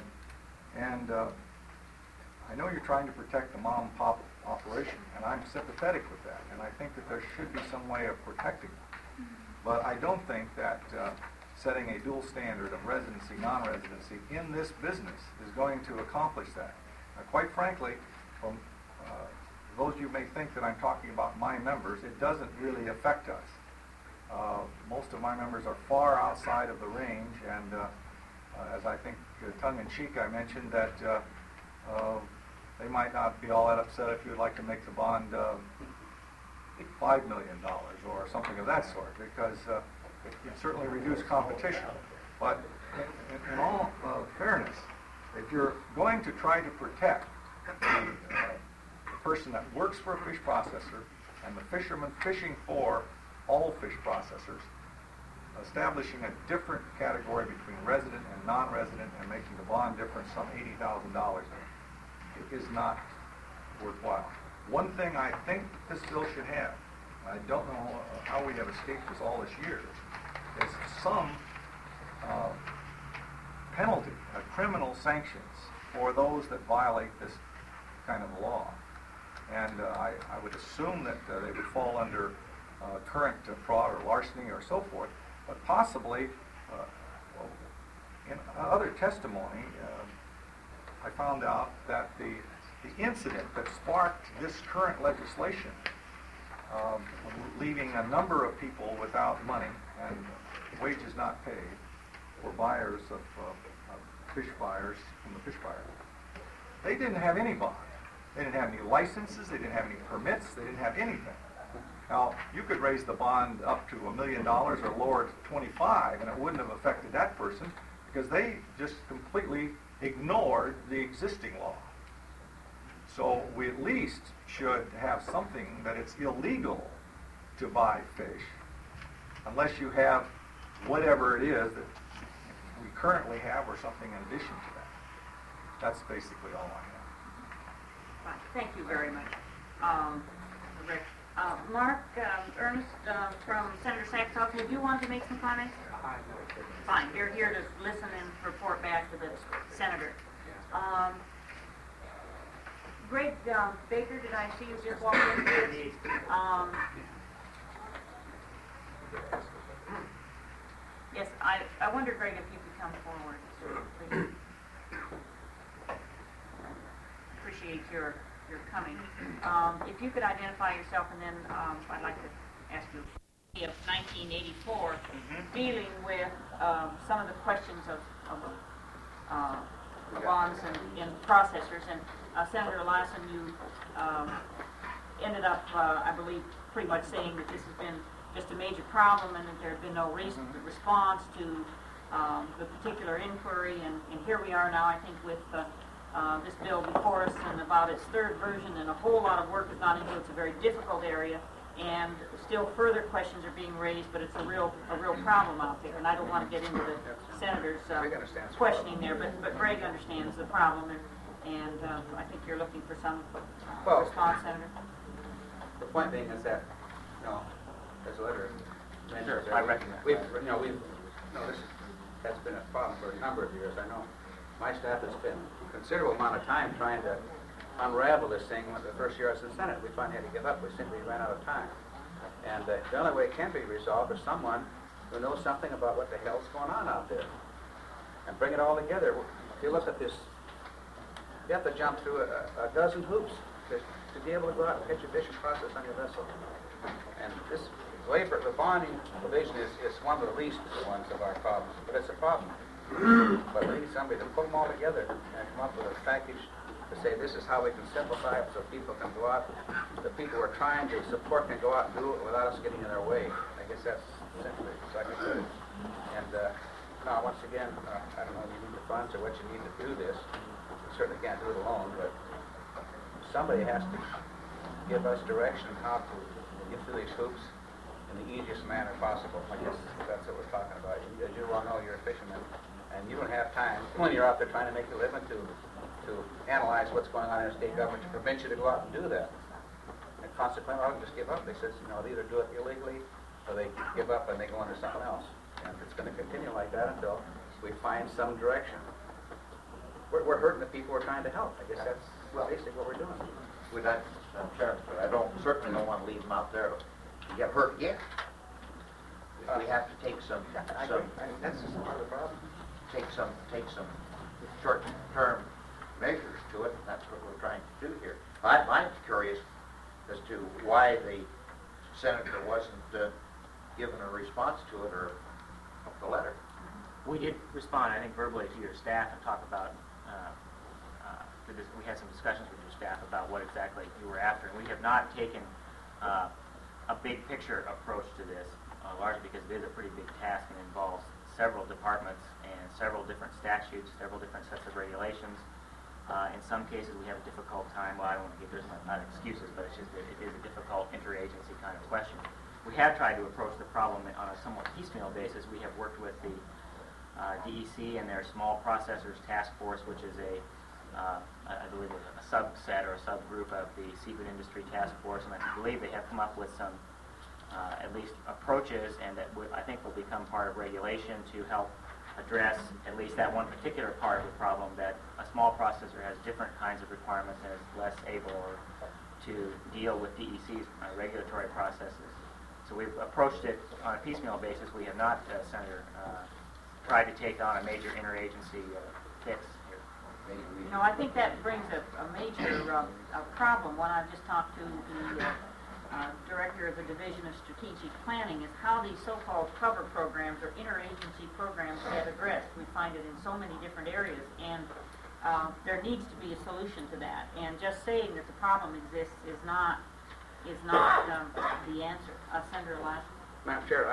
L: I know you're trying to protect the mom and pop operation, and I'm sympathetic with that, and I think that there should be some way of protecting them. But I don't think that setting a dual standard of residency, non-residency in this business is going to accomplish that. Quite frankly, from those of you may think that I'm talking about my members, it doesn't really affect us. Most of my members are far outside of the range, and as I think tongue-in-cheek I mentioned that they might not be all that upset if you would like to make the bond $5 million or something of that sort, because it certainly reduce competition. But in all fairness, if you're going to try to protect the person that works for a fish processor and the fisherman fishing for all fish processors, establishing a different category between resident and non-resident and making the bond difference some $80,000 is not worthwhile. One thing I think this bill should have, I don't know how we have escaped this all this year, is some penalty, criminal sanctions for those that violate this kind of law. And I would assume that they would fall under current fraud or larceny or so forth, but possibly in other testimony, I found out that the incident that sparked this current legislation, leaving a number of people without money and wages not paid for buyers of fish buyers from the fish buyers, they didn't have any bond. They didn't have any licenses, they didn't have any permits, they didn't have anything. Now, you could raise the bond up to $1 million or lower it to 25, and it wouldn't have affected that person because they just completely ignored the existing law. So we at least should have something that it's illegal to buy fish unless you have whatever it is that we currently have or something in addition to that. That's basically all I have.
A: Fine. Thank you very much, Rick. Mark, Ernest, from Senator Sachs' office, do you want to make some comments? Fine, you're here to listen and report back to the senator. Greg Baker, did I see you just walk in? Yes, I wonder, Greg, if you could come forward, please. Appreciate your coming. If you could identify yourself, and then I'd like to ask you of 1984, dealing with some of the questions of bonds and processors. And Senator Eliason, you ended up, I believe, pretty much saying that this has been just a major problem and that there had been no response to the particular inquiry. And here we are now, I think, with this bill before us and about its third version, and a whole lot of work has gone into it. It's a very difficult area, and still further questions are being raised, but it's a real problem out there. And I don't want to get into the senator's questioning there, but Greg understands the problem, and I think you're looking for some response, Senator.
I: The point being is that, there's a letter.
D: Sure, I recognize
I: That's been a problem for a number of years. I know my staff has spent a considerable amount of time trying to unravel this thing. When the first year I was in the Senate, we finally had to give up. We simply ran out of time. And the only way it can be resolved is someone who knows something about what the hell's going on out there and bring it all together. If you look at this, you have to jump through a dozen hoops to be able to go out and get your fishing process on your vessel. And this labor, the bonding provision is one of the least ones of our problems, but it's a problem. But we need somebody to put them all together and come up with a package to say this is how we can simplify it so people can go out, the people who are trying to support can go out and do it without us getting in their way. I guess that's simply so I can put it. And now, once again, I don't know if you need the funds or what you need to do this. You certainly can't do it alone, but somebody has to give us direction on how to get through these hoops in the easiest manner possible. I guess that's what we're talking about. As you all know, you're a fisherman, and you don't have time when you're out there trying to make a living to analyze what's going on in the state government to prevent you to go out and do that. And consequently, I'll just give up. They says, they either do it illegally or they give up and they go into something else. And it's going to continue like that until we find some direction. We're hurting the people we're trying to help. I guess that's basically what we're doing.
B: With that, Chairman, but I certainly don't want to leave them out there to get hurt again. If we have to take some
I: that's just part of the problem.
B: take some short-term measures to it, and that's what we're trying to do here. I'm curious as to why the senator wasn't given a response to it or the letter.
K: We did respond, I think, verbally to your staff and talk about, we had some discussions with your staff about what exactly you were after. And we have not taken a big picture approach to this, largely because it is a pretty big task and involves several departments and several different statutes, several different sets of regulations. In some cases, we have a difficult time. Well, I don't want to give this not excuses, but it's just that it is a difficult interagency kind of question. We have tried to approach the problem on a somewhat piecemeal basis. We have worked with the DEC and their Small Processors Task Force, which is I believe a subset or a subgroup of the Seafood Industry Task Force, and I believe they have come up with some at least approaches, and that I think will become part of regulation to help address at least that one particular part of the problem, that a small processor has different kinds of requirements and is less able to deal with DEC's regulatory processes. So we've approached it on a piecemeal basis. We have not, Senator, tried to take on a major interagency fix here.
A: I think that brings a major problem. When I've just talked to the director of the Division of Strategic Planning, is how these so-called cover programs or interagency programs get addressed. We find it in so many different areas, and there needs to be a solution to that. And just saying that the problem exists is not the answer. Senator Eliason.
I: Madam Chair,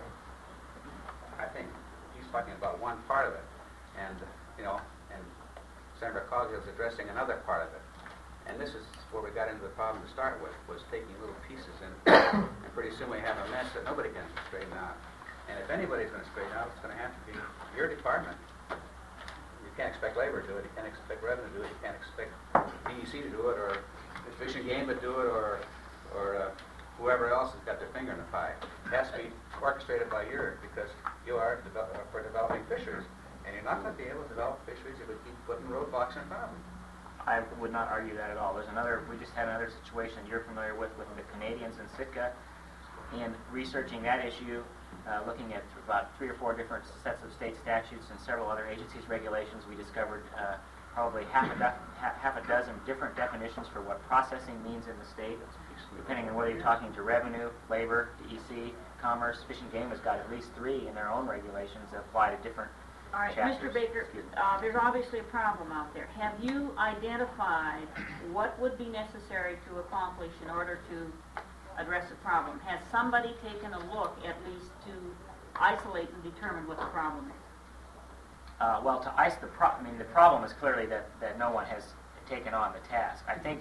I: I think he's talking about one part of it, and Senator Coghill is addressing another part of it. And this is where we got into the problem to start with, was taking little pieces and pretty soon we have a mess that nobody can straighten out. And if anybody's going to straighten out, it's going to have to be your department. You can't expect labor to do it, you can't expect revenue to do it, you can't expect DEC to do it, or Fish and Game to do it, or whoever else has got their finger in the pie. It has to be orchestrated by you, because you are for developing fisheries. And you're not going to be able to develop fisheries if we keep putting roadblocks in front of them.
K: I would not argue that at all. We just had another situation you're familiar with the Canadians in Sitka. In researching that issue, looking at about 3 or 4 different sets of state statutes and several other agencies' regulations, we discovered probably half a dozen different definitions for what processing means in the state, depending on whether you're talking to revenue, labor, DEC, commerce. Fish and Game has got at least 3 in their own regulations that apply to different
A: All right,
K: chapters.
A: Mr. Baker, there's obviously a problem out there. Have you identified what would be necessary to accomplish in order to address the problem? Has somebody taken a look at least to isolate and determine what the problem is?
K: Well, to ice the problem, the problem is clearly that no one has taken on the task. I think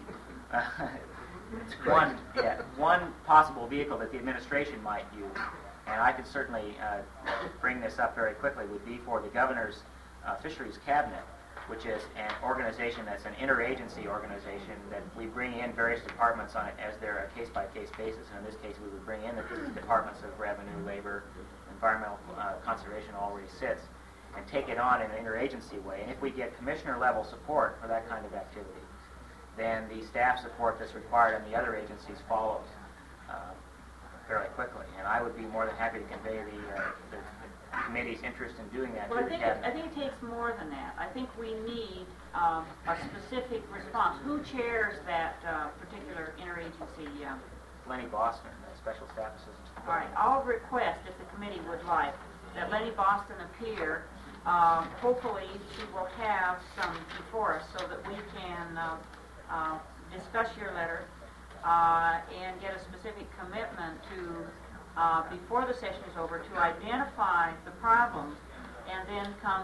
K: one possible vehicle that the administration might use, and I could certainly bring this up very quickly, would be for the governor's fisheries cabinet, which is an organization that's an interagency organization that we bring in various departments on it as they're a case-by-case basis. And in this case, we would bring in the departments of revenue, labor, environmental conservation already sits, and take it on in an interagency way. And if we get commissioner-level support for that kind of activity, then the staff support that's required in the other agencies follows fairly quickly. And I would be more than happy to convey the committee's interest in doing that
A: Well,
K: to the cabinet.
A: I think it takes more than that. I think we need a specific response. Who chairs that particular interagency?
K: Lenny Boston, the special staff assistant.
A: All right, I'll request, if the committee would like, that Lenny Boston appear. Hopefully, she will have some before us so that we can discuss your letter and get a specific commitment to, before the session is over, to identify the problems and then come,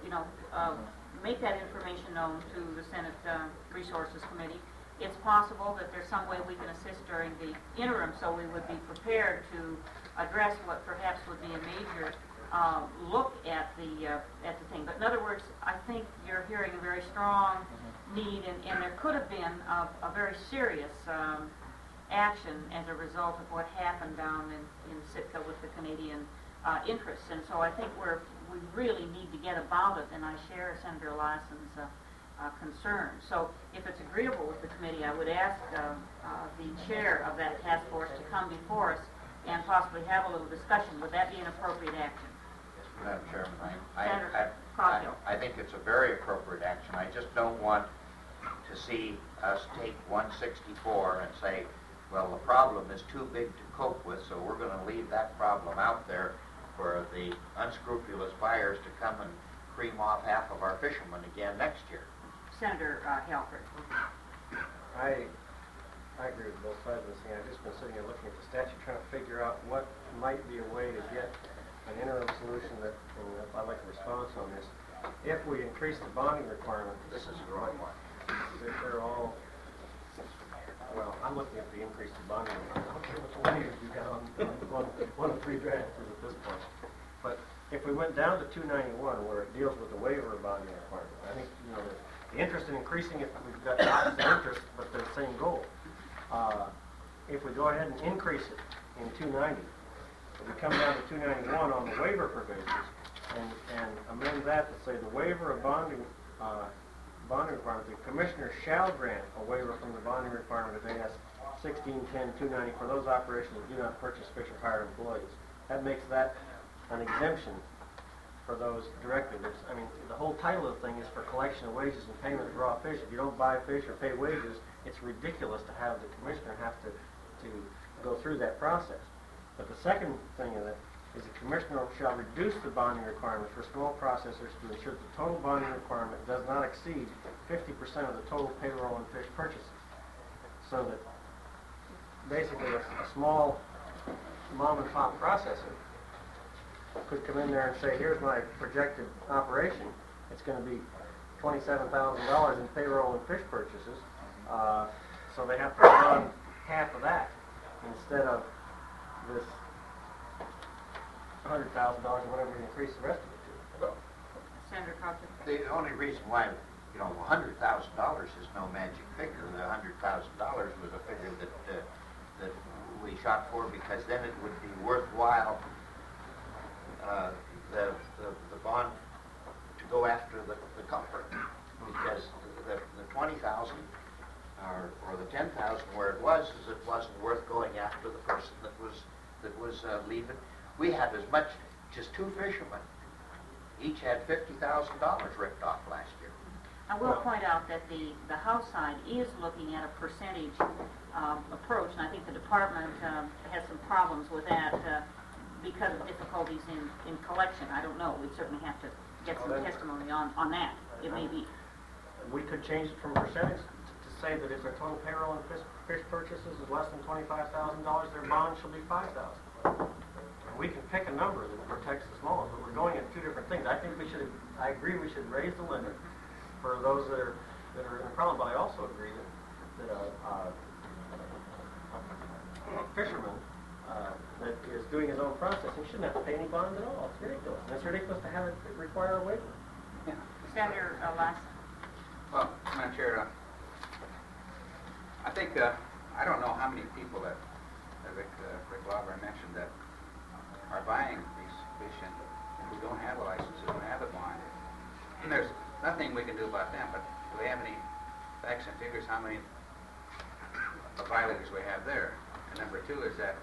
A: make that information known to the Senate Resources Committee. It's possible that there's some way we can assist during the interim, so we would be prepared to address what perhaps would be a major look at the thing. But in other words, I think you're hearing a very strong need, and there could have been a very serious action as a result of what happened down in Sitka with the Canadian interests. And so I think we really need to get about it, and I share Senator Lassen's concern. So if it's agreeable with the committee, I would ask the chair of that task force to come before us and possibly have a little discussion. Would that be an appropriate action?
B: Madam Chairman,
A: Senator Coghill.
B: I think it's a very appropriate action. I just don't want to see us take 164 and say, well, the problem is too big to cope with, so we're going to leave that problem out there for the unscrupulous buyers to come and cream off half of our fishermen again next year.
A: Senator Halford.
G: I agree with both sides of this thing. I've just been sitting here looking at the statute, trying to figure out what might be a way to get an interim solution that, and I'd like a response on this. If we increase the bonding requirement,
B: This is the wrong one.
G: they're all, well, I'm looking at the increase in bonding requirement. Okay, which language you got on one of 3 drafters at this point. But if we went down to 291, where it deals with the waiver of bonding requirement, I think, the interest in increasing it, we've got opposite interest, but they're the same goal. If we go ahead and increase it in 290, if we come down to 291 on the waiver provisions and amend that to say the waiver of bonding requirement, the commissioner shall grant a waiver from the bonding requirement of AS 1610-290 for those operations that do not purchase fish or hire employees. That makes that an exemption for those directed. The whole title of the thing is for collection of wages and payment of raw fish. If you don't buy fish or pay wages, it's ridiculous to have the commissioner have to go through that process. But the second thing of it is the commissioner shall reduce the bonding requirement for small processors to ensure that the total bonding requirement does not exceed 50% of the total payroll and fish purchases. So that basically a small mom and pop processor could come in there and say, here's my projected operation. It's going to be $27,000 in payroll and fish purchases. So they have to run half of that instead of this $100,000 or whatever we increase the rest of it to.
B: Well,
A: Senator Cochran?
B: the only reason why, $100,000 is no magic figure. The $100,000 was a figure that we shot for because then it would be worthwhile, the bond to go after the culprit. Because the 20,000 or the 10,000 where it was, is it wasn't worth going after the person that was leaving. We had as much, just 2 fishermen, each had $50,000 ripped off last year.
A: I will point out that the House side is looking at a percentage approach, and I think the department has some problems with that because of difficulties in collection. I don't know. We'd certainly have to get some testimony on that. It may be.
G: We could change it from percentage to say that if their total payroll and fish purchases is less than $25,000, their bond shall be $5,000. And we can pick a number that protects the smallest, but we're going at 2 different things. I agree we should raise the limit for those that are in a problem, but I also agree that a fisherman that is doing his own processing shouldn't have to pay any bond at all. It's ridiculous. And it's ridiculous to have it require a waiver.
I: Yeah.
A: Senator Lassen?
I: Well, Madam Chair, I think, I don't know how many people that Rick Glauber mentioned that are buying these fish and who don't have a license, who don't have a bond. And there's nothing we can do about them, but do they have any facts and figures how many violators we have there? And number 2 is that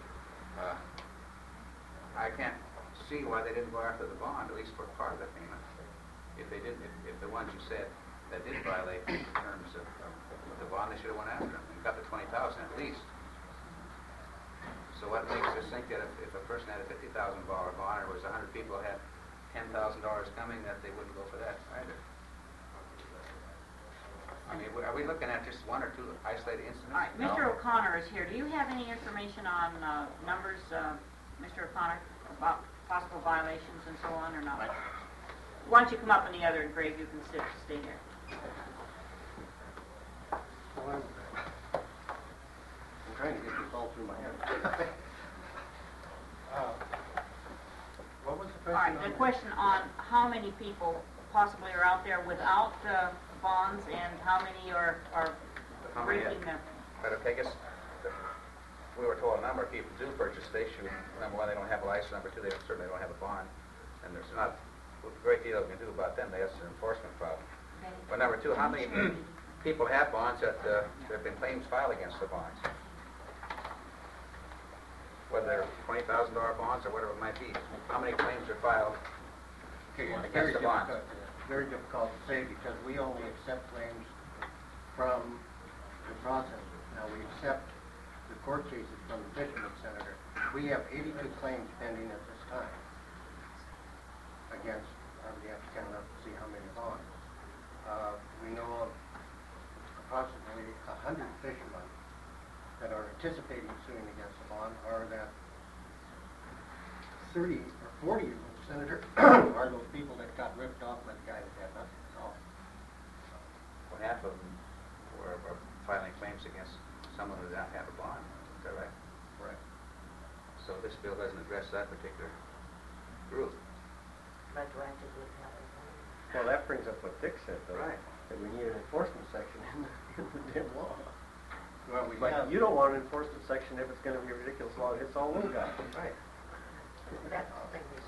I: I can't see why they didn't go after the bond, at least for part of the payment. If they didn't, if the ones you said that did violate the terms of the bond, they should have went after them and got the $20,000 at least. So what makes us think that if a person had a $50,000 bond or was 100 people had $10,000 coming, that they wouldn't go for that either? I mean, are we looking at just 1 or 2 isolated incidents?
A: All right, Mr. O'Connor is here. Do you have any information on numbers, Mr. O'Connor, about possible violations and so on, or not? Why don't you come up in the other, and Greg, you can stay here.
J: I'm trying to get this all through my head. What was the question?
A: All right, the question on how many people possibly are out there without bonds and how many are breaking them.
I: Better take us, we were told a number of people do purchase fish, who, number 1, they don't have a license, number 2, they certainly don't have a bond, and there's not a great deal we can do about them. That's an enforcement problem.
A: Okay.
I: But number 2, how many people have bonds that there have been claims filed against the bonds? Whether they're $20,000 bonds or whatever it might be, how many claims are filed against the bonds?
J: Very difficult to say because we only accept claims from the processor. Now, we accept the court cases from the fisherman senator. We have 82 claims pending at this time against, we have to count up to see how many bonds. We know of approximately 100 fishermen that are anticipating suing against the bond, or that 30 or 40 of them, Senator, are those people that got ripped off by the guy that had nothing at all.
I: Well, half of them were filing claims against someone who did not have a bond. Is that right?
J: Correct.
I: So this bill doesn't address that particular group.
H: Retroactively.
G: Well, that brings up what Dick said, though.
I: Right.
G: That we need an enforcement section in the damn law.
J: Well, we
G: But
J: have.
G: you don't want an enforcement section if it's going to be a ridiculous law that hits all new guys.
I: Right.
H: That's the thing we should.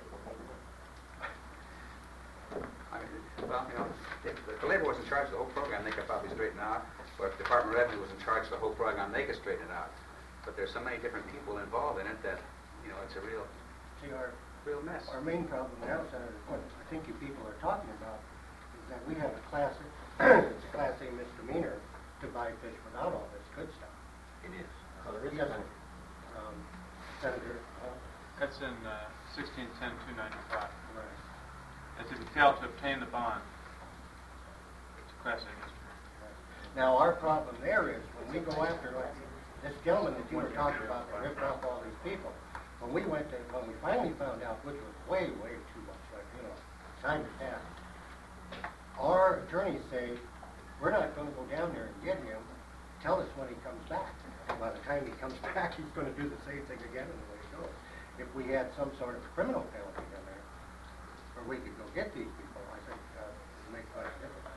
I: I mean, well, if the labor was in charge of the whole program, they could probably straighten out. Or if the Department of Revenue was in charge of the whole program, they could straighten it out. But there's so many different people involved in it that, it's a real mess.
J: Our main problem now, Senator, what I think you people are talking about is that we have a class, it's a Class A misdemeanor to buy fish without all this good stuff.
I: It is.
J: Oh, there is nothing. Senator,
M: That's in 1610-295.
J: right.
M: As if you fail to obtain the bond, it's a Class A misdemeanor.
J: Now, our problem there is when we go after, like, this gentleman that you were talking about that ripped off all these people, when we finally found out, which was way, way too much, time to pass, our attorneys say we're not gonna go down there and get him, tell us when he comes back. And by the time he comes back, he's gonna do the same thing again and away it goes. If we had some sort of criminal penalty in there, or we could go get these people, I think it would make quite a difference.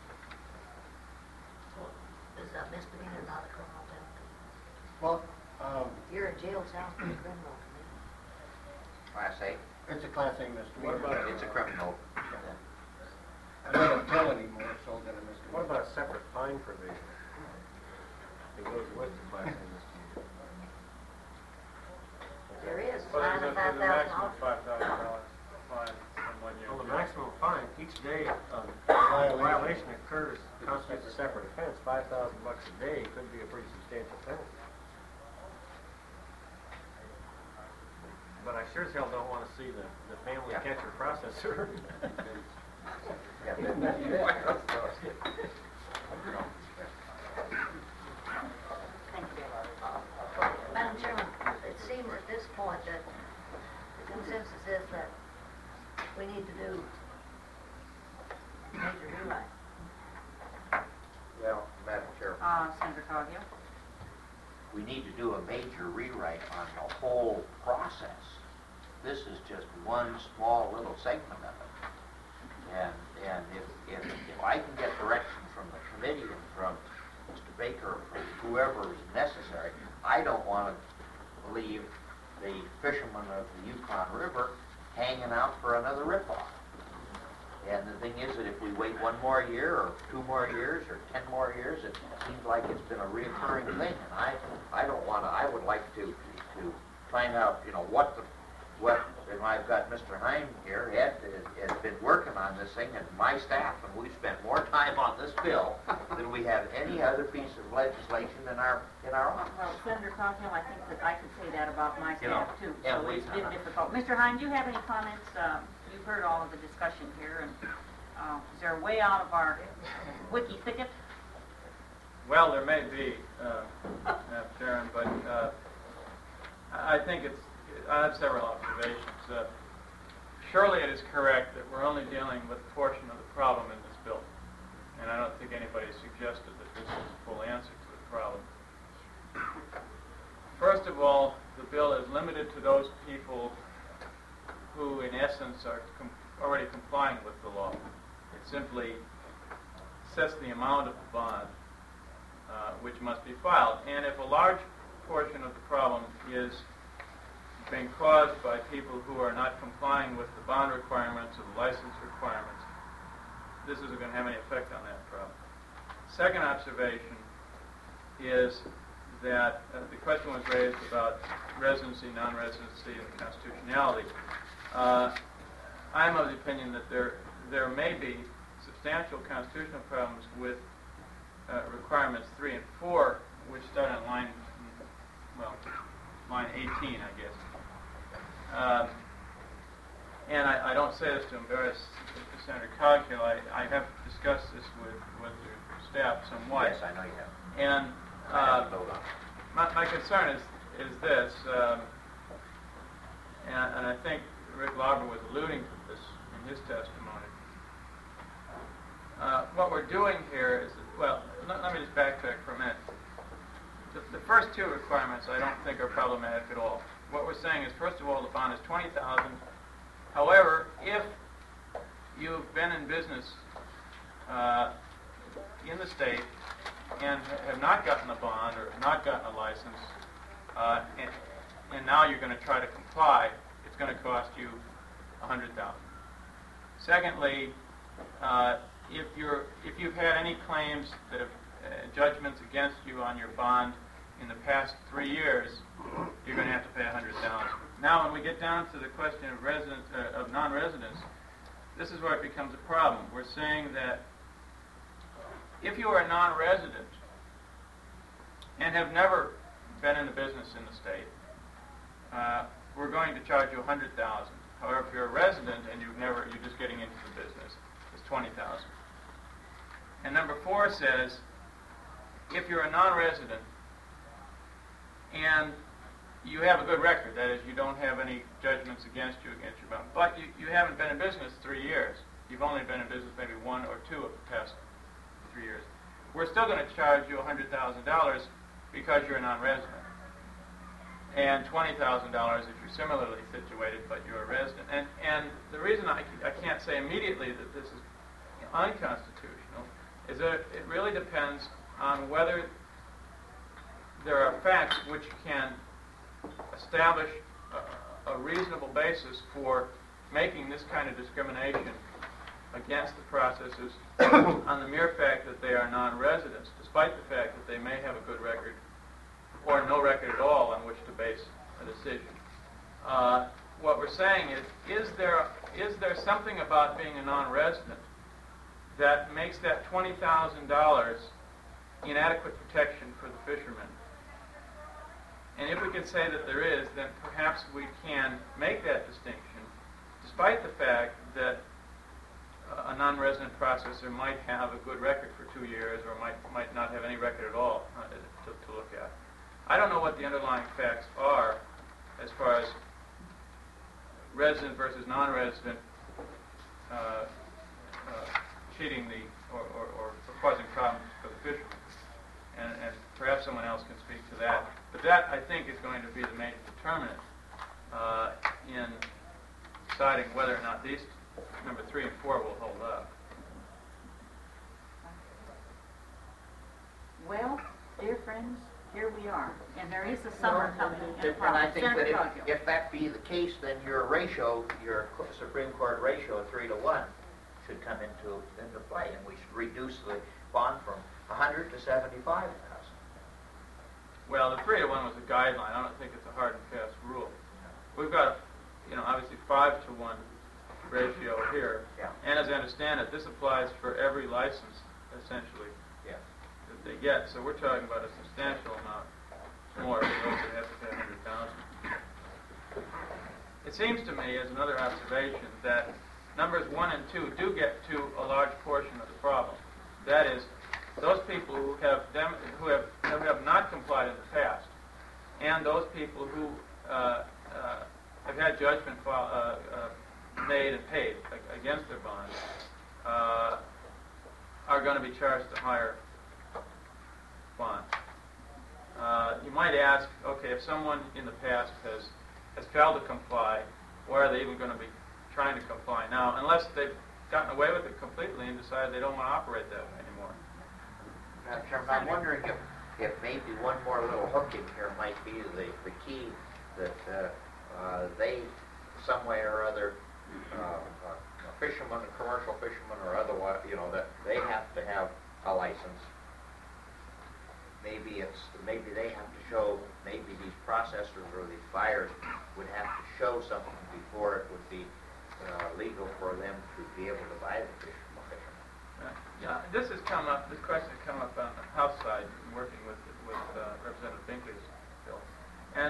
H: Well, is a misdemeanor not a criminal penalty?
J: Well,
H: You're in jail, sounds pretty criminal to me.
B: Class A,
J: it's a Class A misdemeanor.
B: it's a criminal.
J: I don't tell anymore, so then a misdemeanor.
G: What about a separate fine provision? It goes with the Class A misdemeanor.
H: There is,
M: Well,
H: fine
M: there's
H: of
M: a maximum
H: $5,000.
M: $5,000 fine in 1 year.
G: Well, the maximum fine, each day violation occurs constitutes a separate offense. $5,000 a day could be a pretty substantial penalty. But I sure as hell don't want to see the family catcher processor.
H: Madam Chairman, it seems at this point that the consensus is that we need to do major rewrite.
B: Well, Madam Chair,
A: Senator Coghill?
B: we need to do a major rewrite on the whole process. This is just one small little segment of it. And if I can get direction from the committee and from Mr. Baker, from whoever is necessary, I don't want to leave the fishermen of the Yukon River hanging out for another ripoff. And the thing is that if we wait 1 more year, or 2 more years, or 10 more years, it seems like it's been a reoccurring thing. And I don't want to. I would like to find out, you know, what. And I've got Mr. Heim here. Ed has been working on this thing, and my staff, and we've spent more time on this bill than we have any other piece of legislation in our office.
A: Well, Senator Coghill, I think that I could say that about my
B: You know,
A: staff too,
B: and
A: so
B: we-
A: it's been difficult. Mr. Hine, do you have any comments? You've heard all of the discussion here, and is there a way out of our wiki thicket?
M: Well, there may be, Sharon, but I think I have several observations. Surely it is correct that we're only dealing with a portion of the problem in this bill. And I don't think anybody suggested that this is a full answer to the problem. First of all, the bill is limited to those people who, in essence, are already complying with the law. It simply sets the amount of the bond which must be filed. And if a large portion of the problem is being caused by people who are not complying with the bond requirements or the license requirements, this isn't going to have any effect on that problem. Second observation is that the question was raised about residency, non-residency, and the constitutionality. I'm of the opinion that there may be substantial constitutional problems with requirements 3 and 4, which start on line 18, I guess. And I don't say this to embarrass Senator Coghill. I have discussed this with the staff somewhat.
B: Yes, I know you have.
M: And
B: I have to vote on it.
M: my concern is this, and I think Rick Lauber was alluding to this in his testimony. What we're doing here is, well, let me just backtrack for a minute. The first 2 requirements I don't think are problematic at all. What we're saying is, first of all, the bond is $20,000. However, if you've been in business in the state and have not gotten a bond or have not gotten a license, and now you're going to try to comply, it's going to cost you $100,000. Secondly, if you've had any claims that have judgments against you on your bond in the past 3 years, you're going to have to pay $100,000. Now, when we get down to the question of non-residents, this is where it becomes a problem. We're saying that if you are a non-resident and have never been in the business in the state, we're going to charge you $100,000. However, if you're a resident and you're just getting into the business, it's $20,000. And number 4 says, if you're a non-resident and you have a good record, that is, you don't have any judgments against your bond, but you haven't been in business 3 years. You've only been in business maybe 1 or 2 of the past 3 years. we're still going to charge you $100,000 because you're a non-resident, and $20,000 if you're similarly situated but you're a resident. And the reason I can't say immediately that this is unconstitutional is that it really depends on whether there are facts which can establish a reasonable basis for making this kind of discrimination against the processors on the mere fact that they are non-residents, despite the fact that they may have a good record or no record at all on which to base a decision. What we're saying is there something about being a non-resident that makes that $20,000 inadequate protection for the fishermen? And if we can say that there is, then perhaps we can make that distinction, despite the fact that a non-resident processor might have a good record for 2 years or might not have any record at all to look at. I don't know what the underlying facts are as far as resident versus non-resident cheating or causing problems for the fishermen. And perhaps someone else can speak to that. But that, I think, is going to be the main determinant in deciding whether or not these number 3 and 4 will hold up.
A: Well, dear friends, here we are, and there is a summer coming.
B: And I think that if that be the case, then your ratio, your Supreme Court ratio of 3 to 1 should come into play, and we should reduce the bond from 100 to 75,000.
M: Well, the 3 to 1 was a guideline. I don't think it's a hard and fast rule. We've got, obviously 5 to 1 ratio here, and as I understand it, this applies for every license essentially that they get. So we're talking about a substantial amount more for those that have to pay 100,000. It seems to me, as another observation, that numbers 1 and 2 do get to a large portion of the problem. That is, those people who have not complied in the past, and those people who have had judgment made and paid against their bonds are going to be charged a higher bond. You might ask, okay, if someone in the past has failed to comply, why are they even going to be trying to comply now, unless they've gotten away with it completely and decided they don't want to operate that way anymore?
B: Chairman, I'm wondering if maybe one more little hook in here might be the key that they, some way or other, a fisherman, a commercial fisherman or otherwise, that they have to have a license. Maybe they have to show, maybe these processors or these buyers would have to show something before it would be legal for them to be able to buy the fish from a fisherman.
M: Yeah, this question has come up on the House side, working with Representative Binkley's bill. And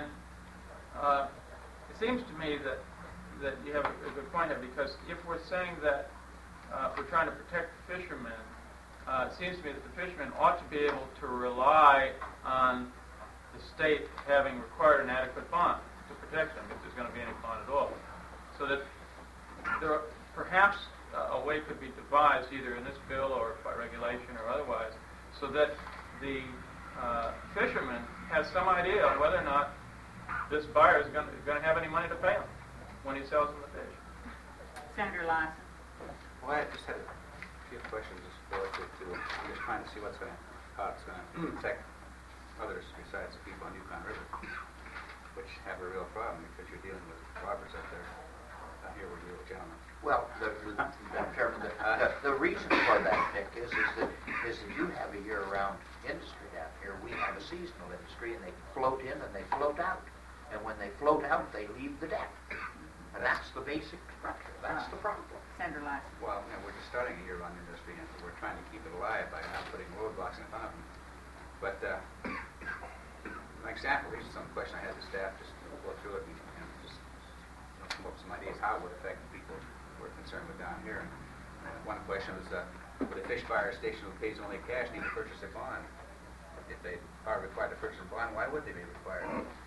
M: it seems to me that you have a good point here, because if we're saying that we're trying to protect the fishermen, it seems to me that the fishermen ought to be able to rely on the state having required an adequate bond to protect them, if there's going to be any bond at all. So that perhaps a way could be devised, either in this bill or by regulation or otherwise, so that the fisherman has some idea of whether or not this buyer is going to have any money to pay him when he sells them the fish.
A: Senator Lyson.
I: Well, I just had a few questions just relative to, I'm just trying to see how it's going to affect others besides the people on Yukon River, which have a real problem because you're dealing with robbers up there. Here we deal with gentlemen.
B: Well, Chairman, the reason for that, Nick, is that you have a year-round industry down here. We have a seasonal industry, and they float in and they float out. And when they float out, they leave the deck. And that's the basic structure. That's the problem.
A: Senator Lyson.
I: Well, we're just starting a year-round industry, and we're trying to keep it alive by not putting roadblocks in front of them. But my example, here's some question I had to staff just to go through it and just come up with some ideas how it would affect the people we're concerned with down here. And one question was, would a fish buyer station who pays only cash need to purchase a bond? If they are required to purchase a bond, why would they be required?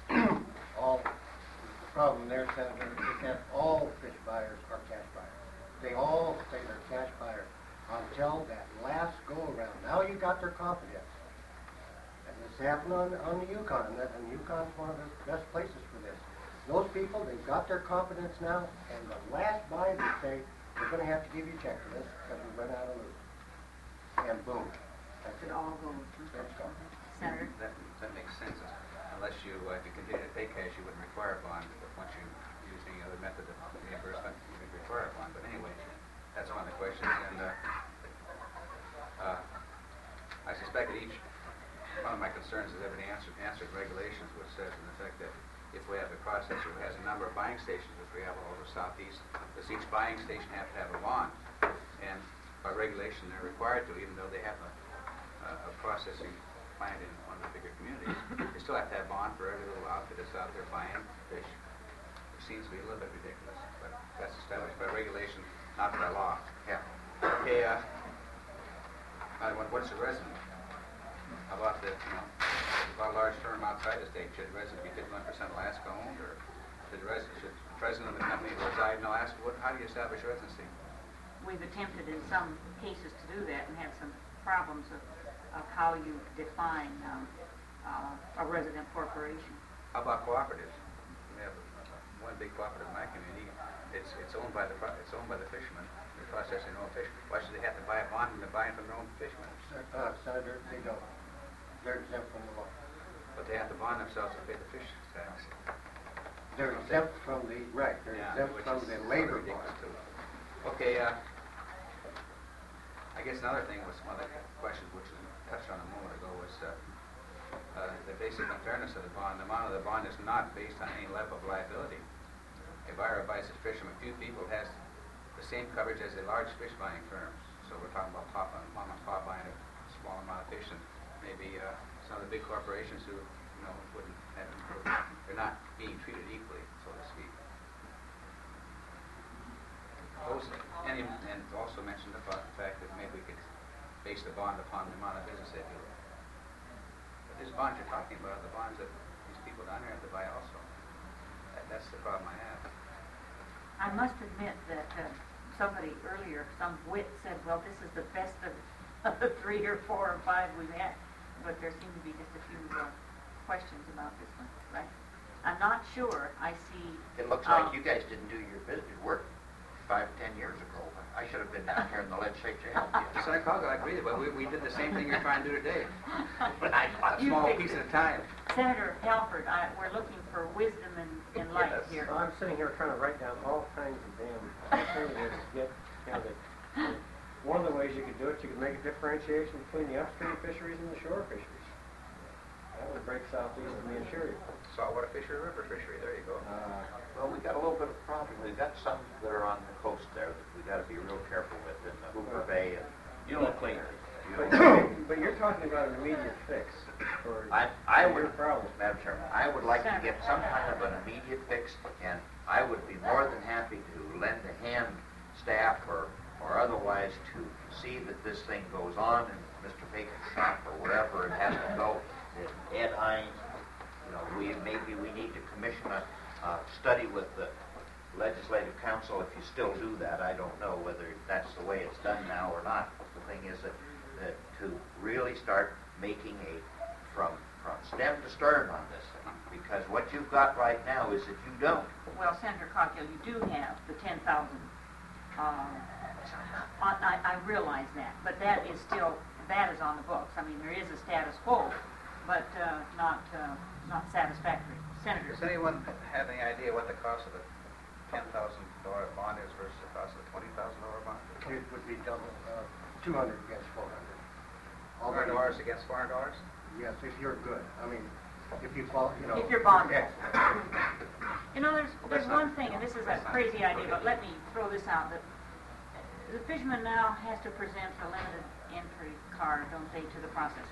J: The problem there, Senator, is that all fish buyers are cash buyers. They all say they're cash buyers. until that last go-around. Now you got their confidence. And this happened on the Yukon, and Yukon's one of the best places for this. Those people, they've got their confidence now, and the last buy they say, we're going to have to give you a check for this because we run out of loot. And boom. That's it.
A: All go.
J: That's gone.
A: Senator?
I: That makes sense, unless you, if you continue to pay cash, you wouldn't require a bond, but once you use any other method of reimbursement, you would require a bond. But anyway, that's one of the questions, and I suspect that each one of my concerns is everybody answered regulations, which says in effect that if we have a processor who has a number of buying stations, which we have all over Southeast, does each buying station have to have a bond? And by regulation, they're required to, even though they have a processing plant in one of the bigger communities. They still have to have a bond for every little outfit that's out there buying fish. It seems to be a little bit ridiculous, but that's established by regulation, not by law.
B: Yeah.
I: Okay, what's a resident? How about the, about a large firm outside the state? Should the resident be 51% Alaska owned, or should the president of the company reside in Alaska? How do you establish residency?
A: We've attempted in some cases to do that and had some problems of how you define a resident corporation.
I: How about cooperatives? We have one big cooperative in my community. It's owned by the fishermen. They're processing their own fish. Why should they have to buy a bond when they're buying from their own fishermen?
J: Senator, they don't. They're exempt from the law.
I: But they have to bond themselves to pay the fish tax.
J: They're exempt from the, right, they're exempt
I: which
J: from
I: is
J: the labor
I: ridiculous
J: bond.
I: too. Okay, I guess another thing was one of the questions which was touched on a moment ago was the basic unfairness of the bond. The amount of the bond is not based on any level of liability. A buyer buys his fish from a few people has the same coverage as a large fish buying firms. So we're talking about mom and pop buying a small amount of fish, and maybe some of the big corporations who wouldn't have, they're not being treated equally, so to speak. And also mentioned about the fact that maybe we could base the bond upon the amount of business they do. But these bonds you're talking about are the bonds that these people down here have to buy also. That's the problem I have.
A: I must admit that somebody earlier, some wit said, well, this is the best of the 3 or 4 or 5 we've had. But there seem to be just a few questions about this one, right? I'm not sure I see...
B: It looks like you guys didn't do your work 5, 10 years ago. I should have been down here in the legislature helping you.
I: So I agree, but we did the same thing you're trying to do today.
B: A
I: small piece at a time.
A: Senator Halford, we're looking for wisdom and light here.
G: So I'm sitting here trying to write down all kinds of damn alternatives to get one of the ways you could do it, you could make a differentiation between the upstream fisheries and the shore fisheries. That would break Southeast from the interior.
I: Saltwater fishery, river fishery, there you go.
B: Well, we got a little bit of a problem. We've got some that are on the coast there that we got to be real careful with in the Hooper Bay and
E: Uniclean.
G: But you're talking about an immediate fix for your problem.
B: Madam Chairman, I would like to get some kind of an immediate fix, and I would be more than happy to lend a hand, staff or otherwise, to see that this thing goes on in Mr. Bacon's shop or wherever it has to go. Ed Hines, maybe we need to commission a study with the Legislative Council, if you still do that. I don't know whether that's the way it's done now or not. The thing is that to really start making from stem to stern on this thing, because what you've got right now is that you don't.
A: Well, Senator Coghill, you do have the 10,000. I realize that, but that is on the books. I mean, there is a status quo, but not satisfactory. Senator.
I: Does anyone have any idea what the cost of a $10,000 bond is versus the cost of a $20,000 bond?
J: It would be double, 200 against 400.
I: $400 against $400?
J: Yes, if you're good. I mean, if you fall,
A: If you're bonded.
J: Excellent.
A: There's one thing, and this is a crazy idea, but let me throw this out, that the fisherman now has to present a limited entry card, don't they, to the processor.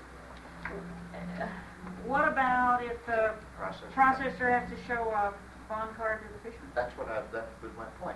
A: What about if the processor has to show a bond card to the fisherman?
B: That was my point.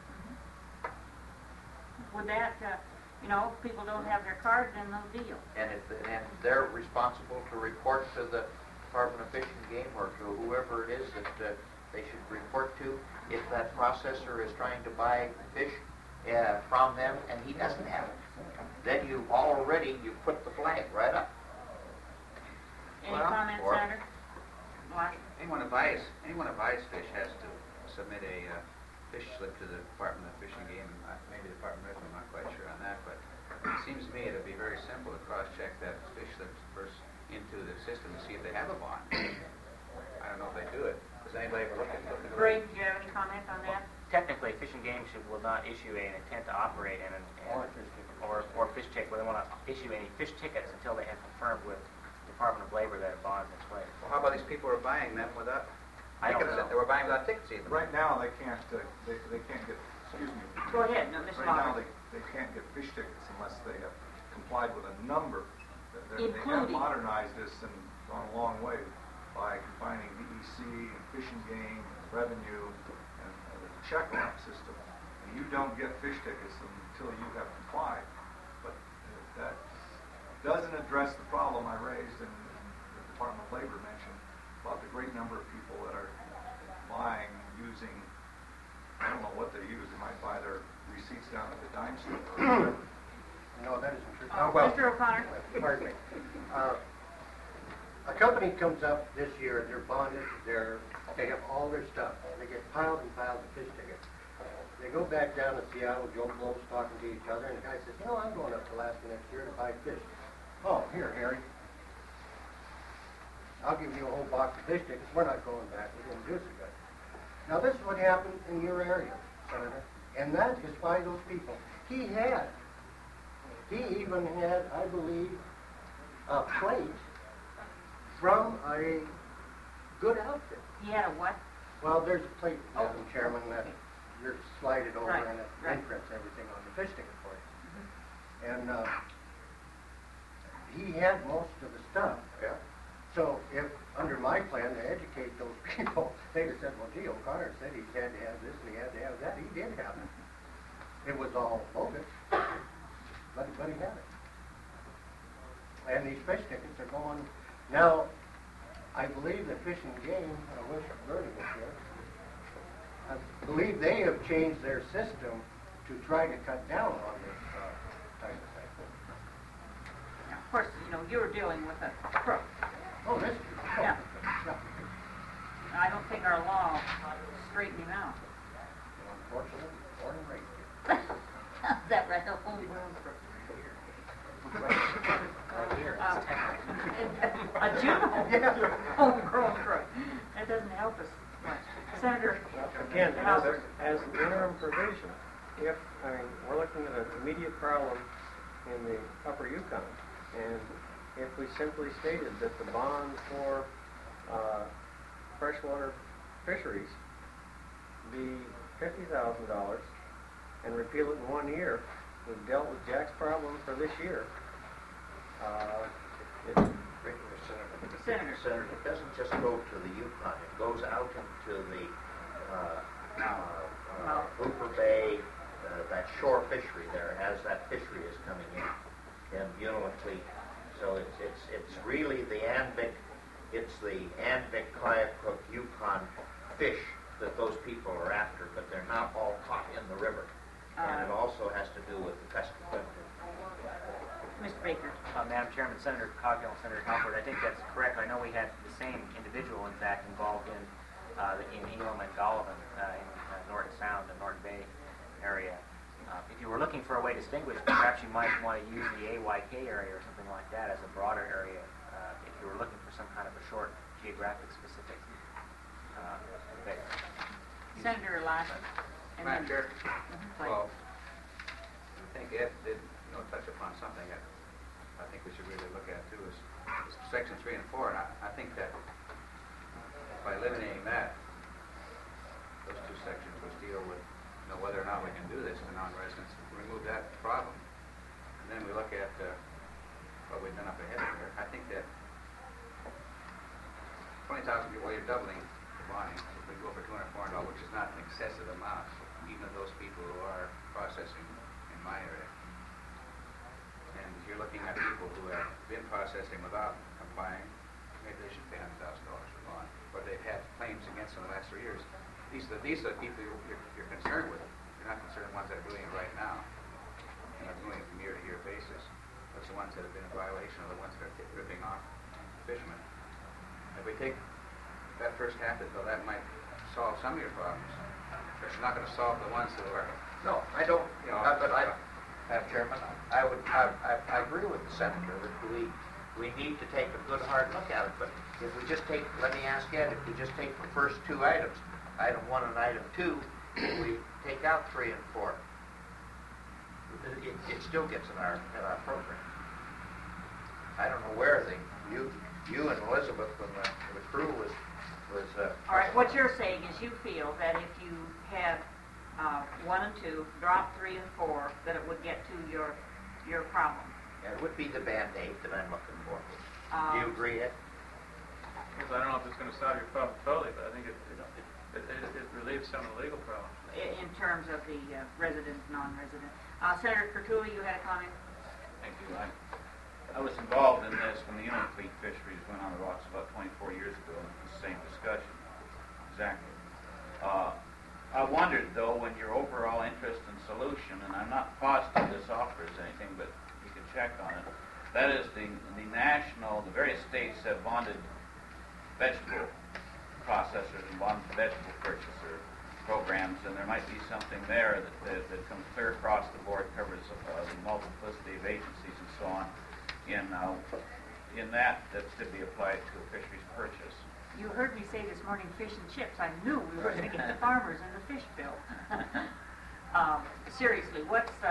A: Would that, people don't have their card, then no deal.
B: And they're responsible to report to the Department of Fish and Game or to whoever it is that they should report to if that processor is trying to buy fish from them, and he doesn't have it. Then you put the flag right up.
A: Any
I: Well,
A: comments,
B: or-
A: Senator? Mark?
I: Anyone who buys fish has to submit a fish slip to the Department of Fish and Game, and maybe the Department of Revenue, I'm not quite sure on that, but it seems to me it'd be very simple to cross-check that fish slip first into the system to see if they have a bond. I don't know if they do it. Does anybody ever look at it?
A: Greg, do you have any comment on that?
K: Technically, Fish and Game will not issue an intent to operate or fish ticket. Well, they won't issue any fish tickets until they have confirmed with Department of Labor that a bond's in place.
I: Well, how about these people who are buying them without
K: I don't
I: tickets?
K: know.
I: They were buying without tickets even.
L: Right now, they can't get, excuse me.
A: Go ahead, no, Ms.
L: Right now,
A: Moffett.
L: they can't get fish tickets unless they have complied with a number. They have
A: Including-
L: modernized this and gone a long way by combining DEC and Fish and Game, revenue, and a check-off system. And you don't get fish tickets until you have complied. But that doesn't address the problem I raised and the Department of Labor mentioned about the great number of people that are buying using, I don't know what they use. They might buy their receipts down at the dime store or whatever.
J: No, that isn't true.
A: Mr. O'Connor?
J: Pardon me. A company comes up this year, they're bonded, they have all their stuff. They get piles and piles of fish tickets. They go back down to Seattle, Joe Blow's talking to each other, and the guy says, I'm going up to Alaska next year to buy fish. Oh, here, Harry. I'll give you a whole box of fish tickets. We're not going back. We're going to do this again. Now, this is what happened in your area, Senator. And that is by those people. He even had, I believe, a plate from a good outfit.
A: He had a what?
J: Well, there's a plate, Madam Chairman, that you're slided over
A: Right,
J: and it
A: right.
J: imprints everything on the fish ticket for you. And he had most of the stuff.
B: Yeah.
J: So if, under my plan, to educate those people, they'd have said, well, gee, O'Connor said he had to have this and he had to have that. He did have it. It was all bogus, but he had it. And these fish tickets are going, now, I believe the Fish and Game, I wish Bernie was here, I believe they have changed their system to try to cut down on this type of thing.
A: Now, of course, you're dealing with a crook.
J: Oh, this?
A: Yeah.
J: Yeah.
A: I don't think our law will straighten him out.
J: Unfortunately, born and raised here.
A: Is that right? A homegrown crook. A juvenile?
J: Yeah.
A: Homegrown crook. That doesn't help us much. Senator?
G: Again,
A: Hauser.
G: as an interim provision, we're looking at an immediate problem in the upper Yukon, and if we simply stated that the bond for freshwater fisheries be $50,000 and repeal it in 1 year, we've dealt with Jack's problem for this year.
B: Senator, it doesn't just go to the Yukon. It goes out into the Hooper Bay, that shore fishery there, as that fishery is coming in Unalakleet. So it's really the Anvik, it's the Anvik, Clayoquot, Yukon fish that those people are after, but they're not all caught in the river. And it also has to do with the Pescatquid.
A: Mr. Baker?
K: Madam Chairman, Senator Coghill and Senator Halford, I think that's correct. I know we had the same individual, in fact, involved in Elam and Golovin in Norton Sound and Norton Bay area. If you were looking for a way to distinguish, perhaps you might want to use the AYK area or something like that as a broader area if you were looking for some kind of a short geographic specific bit.
A: Senator Elias?
I: Madam Chair,
A: Please.
I: well, I think Ed did touch upon something that I think we should really look at too, is section 3 and 4, and I think that by eliminating that, those two sections which deal with whether or not we can do this to non-residents, remove that problem. And then we look at what we've done up ahead here. I think that 20,000 people, well, you're doubling the bonding. If we go for $200, which is not an excessive amount, even of those people who are processing in my area. And you're looking at people who have been processing without complying, maybe they should pay $100,000 for bond, but they've had claims against them the last 3 years. These are the people you're concerned with. you're not concerned with the ones that are doing it right now, and are doing it from year-to-year basis. It's the ones that have been in violation are the ones that are ripping off fishermen. If we take that first half of it, though, that might solve some of your problems. But it's not going to solve the ones who are,
B: No, I don't,
I: you know,
B: Madam Chairman, I agree with the senator that we need to take a good hard look at it, but if we just take, let me ask Ed, if we just take the first two items, item 1 and item 2, we take out 3 and 4, it still gets in our program. I don't know where you and Elizabeth when the crew was
A: All right, what you're saying is you feel that if you had 1 and 2, drop 3 and 4, that it would get to your problem.
B: Yeah, it would be the Band-Aid that I'm looking for. Do you agree, Ed?
M: Because I don't know if it's going to solve your problem totally, but I think it relieves some of the legal problems.
A: In terms of the resident, non-resident. Senator Pertulli, you had a comment?
E: Thank you. I was involved in this when the Inland Fleet fisheries went on the rocks about 24 years ago, and it was the same discussion. Exactly. I wondered, though, when your overall interest and solution, and I'm not positive this offers anything, but you can check on it, that is the various states have bonded vegetable processors and bonded vegetable purchaser programs, and there might be something there that comes clear across the board, covers the multiplicity of agencies and so on, in that should be applied to a fisheries purchase.
A: You heard me say this morning fish and chips. I knew we were going to get the farmers in the fish bill. Seriously,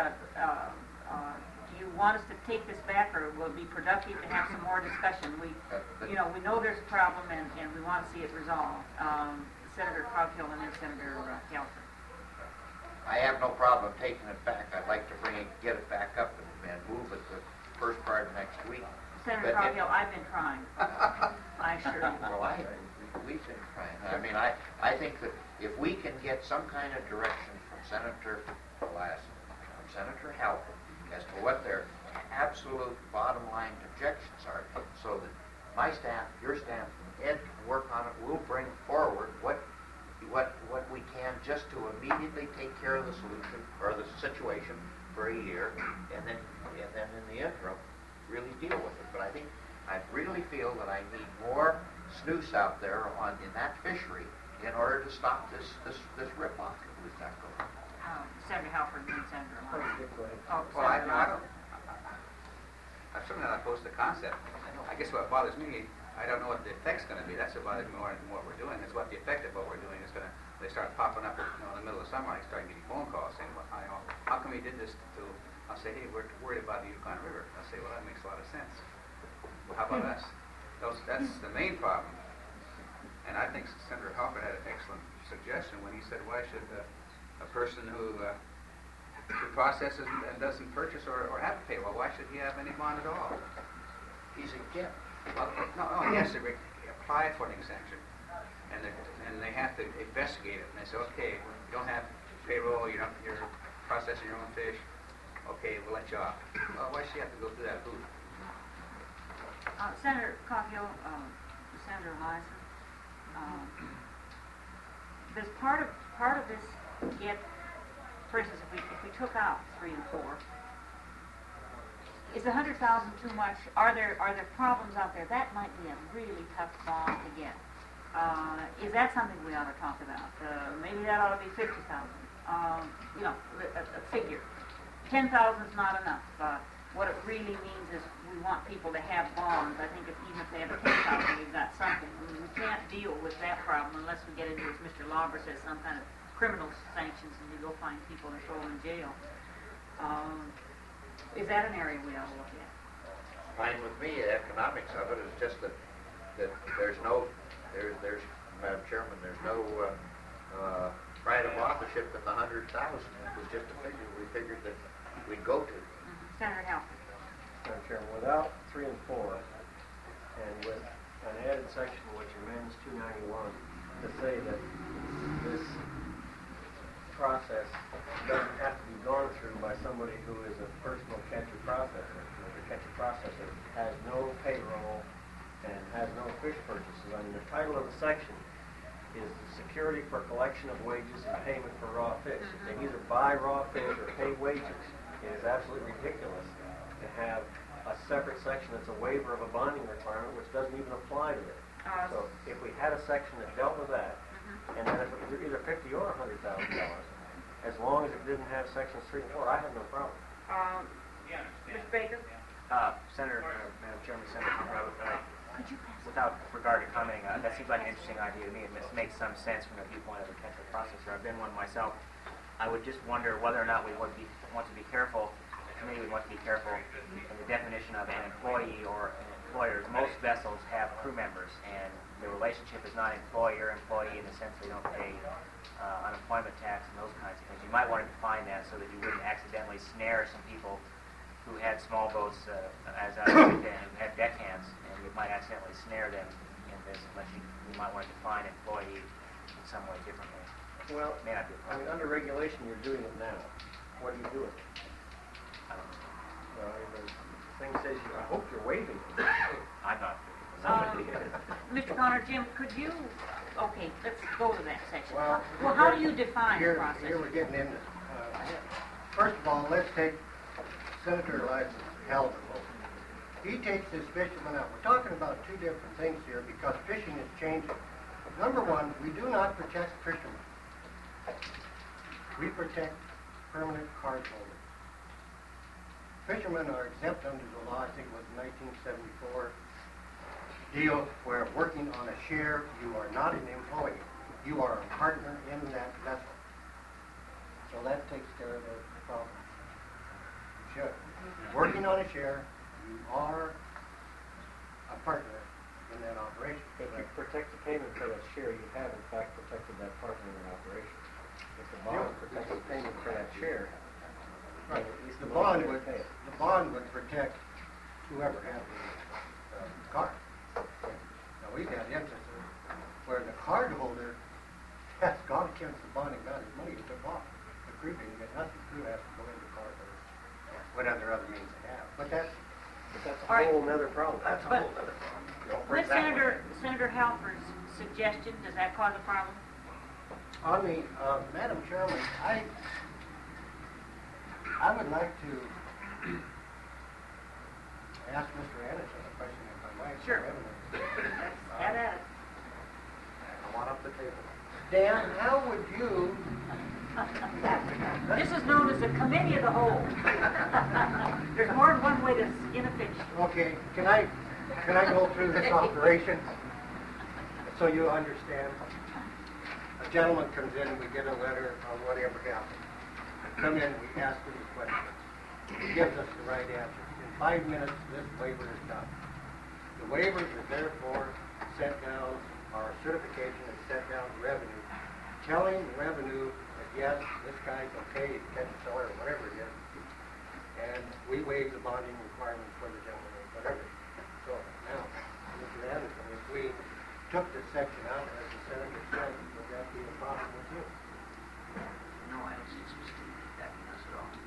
A: do you want us to take this back, or will it be productive to have some more discussion? We know there's a problem, and we want to see it resolved. Senator Coghill and then Senator Halford.
B: I have no problem taking it back. I'd like to get it back up and move it the first part of next week.
A: Senator Coghill, I've been trying. I sure am.
B: Well, we've been trying. I mean, I think that if we can get some kind of direction from Senator Lassen, from Senator Halpern, as to what their absolute bottom line objections are, so that my staff, your staff, Ed can work on it, we'll bring forward what we can just to immediately take care of the solution or the situation for a year, and then in the interim really deal with it. But I really feel that I need more snooze out there in that fishery in order to stop this rip-off that we've got going.
A: Senator Halford and Senator Lyon.
I: well, I'm certainly not opposed to the concept. I guess what bothers me, I don't know what the effect's going to be. That's what bothers me more than what we're doing. It's what the effect of what we're doing is going to. They start popping up, in the middle of summer. I start getting phone calls saying, "Well, how come we did this to?" I'll say, "Hey, we're worried about the Yukon River." I'll say, "Well, that makes a lot of sense. Well, how about us?" That's the main problem. And I think Senator Halpern had an excellent suggestion when he said, "Why should a person who processes and doesn't purchase or have to pay? Well, why should he have any bond at all?"
B: He's a gift.
I: Well, no, he has to apply for an exemption, and they have to investigate it. And they say, okay, you don't have payroll, you're processing your own fish. Okay, we'll let you off. Well, why should you have to go through that hoop?
A: Senator Coghill, Senator Lyson, does part of this get, for instance, if we took out 3 and 4? Is 100,000 too much? Are there problems out there? That might be a really tough bond to get. Is that something we ought to talk about? Maybe that ought to be 50,000. A figure. 10,000 is not enough. What it really means is we want people to have bonds. I think even if they have a 10,000, we've got something. I mean, we can't deal with that problem unless we get into, as Mr. Lauber says, some kind of criminal sanctions and we go find people and throw them in jail. Is that an area we ought to look at?
B: Fine with me. The economics of it is just that there's Madam Chairman, there's no right of authorship in the 100,000. It was just a figure we figured that we'd go to.
A: Senator Halpern.
G: Madam Chairman, without 3 and 4, and with an added section which amends 291 to say that this process doesn't have to be gone through by somebody who is a personal catcher processor. The catcher processor has no payroll and has no fish purchases. I mean, the title of the section is the security for collection of wages and payment for raw fish. If they either buy raw fish or pay wages, it is absolutely ridiculous to have a separate section that's a waiver of a bonding requirement, which doesn't even apply to it. So if we had a section that dealt with that, and then if it was either $50,000 or $100,000, as long as it didn't have sections 3 and 4, I have no problem.
A: Mr. Baker?
K: Senator, Madam Chairman, Senator, without regard to commenting, that seems like an interesting idea to me. It makes some sense from the viewpoint of the potential processor. I've been one myself. I would just wonder whether or not we want to be careful, the committee would want to be careful in the definition of an employee or an employer. Most vessels have crew members, and the relationship is not employer-employee in the sense they don't pay unemployment tax and those kinds of things. You might want to define that so that you wouldn't accidentally snare some people who had small boats, as I said, who had deckhands, and you might accidentally snare them in this, unless you might want to define employee in some way differently.
G: Well,
K: May not be a
G: I
K: problem.
G: mean, under regulation, you're doing it now. What do you do with it?
K: I don't know.
G: Well, the thing says, I hope you're waiving it.
K: I'm not.
A: Mr. Connor, Jim, could you, okay, let's go to that section.
J: Well,
A: how do you define
J: Here
A: processor?
J: we're getting into, first of all, let's take Senator Elijah Halbert. He takes this fisherman out. We're talking about two different things here because fishing is changing. Number one, we do not protect fishermen. We protect permanent card holders. Fishermen are exempt under the law, I think it was 1974 deal, where working on a share, you are not an employee. You are a partner in that vessel. So that takes care of the problem. You should. Working on a share, you are a partner in that operation.
G: If you protect the payment for that share, you have in fact protected that partner in that operation. If the bond protects the payment for that share,
J: Right.
G: at least
J: The
G: the
J: bond
G: money
J: would,
G: pay it.
J: the bond would protect whoever has the card. Now, we've had instances where the card holder has gone against the bond and got his money to took off. The crew didn't get nothing. The crew has to go into card or whatever other means they have. But that's
G: That's
A: All right.
G: a whole nother problem.
J: a
A: But-
J: whole other problem. Don't bring
A: With
J: that one.
A: Senator Halper's suggestion, does that cause a problem?
J: On the, Madam Chairman, I would like to ask Mr. Anderson a question if I might.
A: Sure. Have at it.
J: I want up the table. Dan, how would you,
A: This is known as the committee of the whole. There's more than one way to skin a fish.
J: okay, can I go through this operation so you understand? A gentleman comes in, we get a letter on whatever happened. Come in, we ask him the questions. He gives us the right answer. In 5 minutes, this waiver is done. The waivers are therefore set down, our certification is set down to revenue, telling the revenue that yes, this guy's okay, he catches or whatever it is, and we waive the bonding requirements for the gentleman or whatever. So now, Mr. Anderson, if we took this section out, as the senator said, would that be a problem with you?
B: No, I don't see specifically attacking us at all.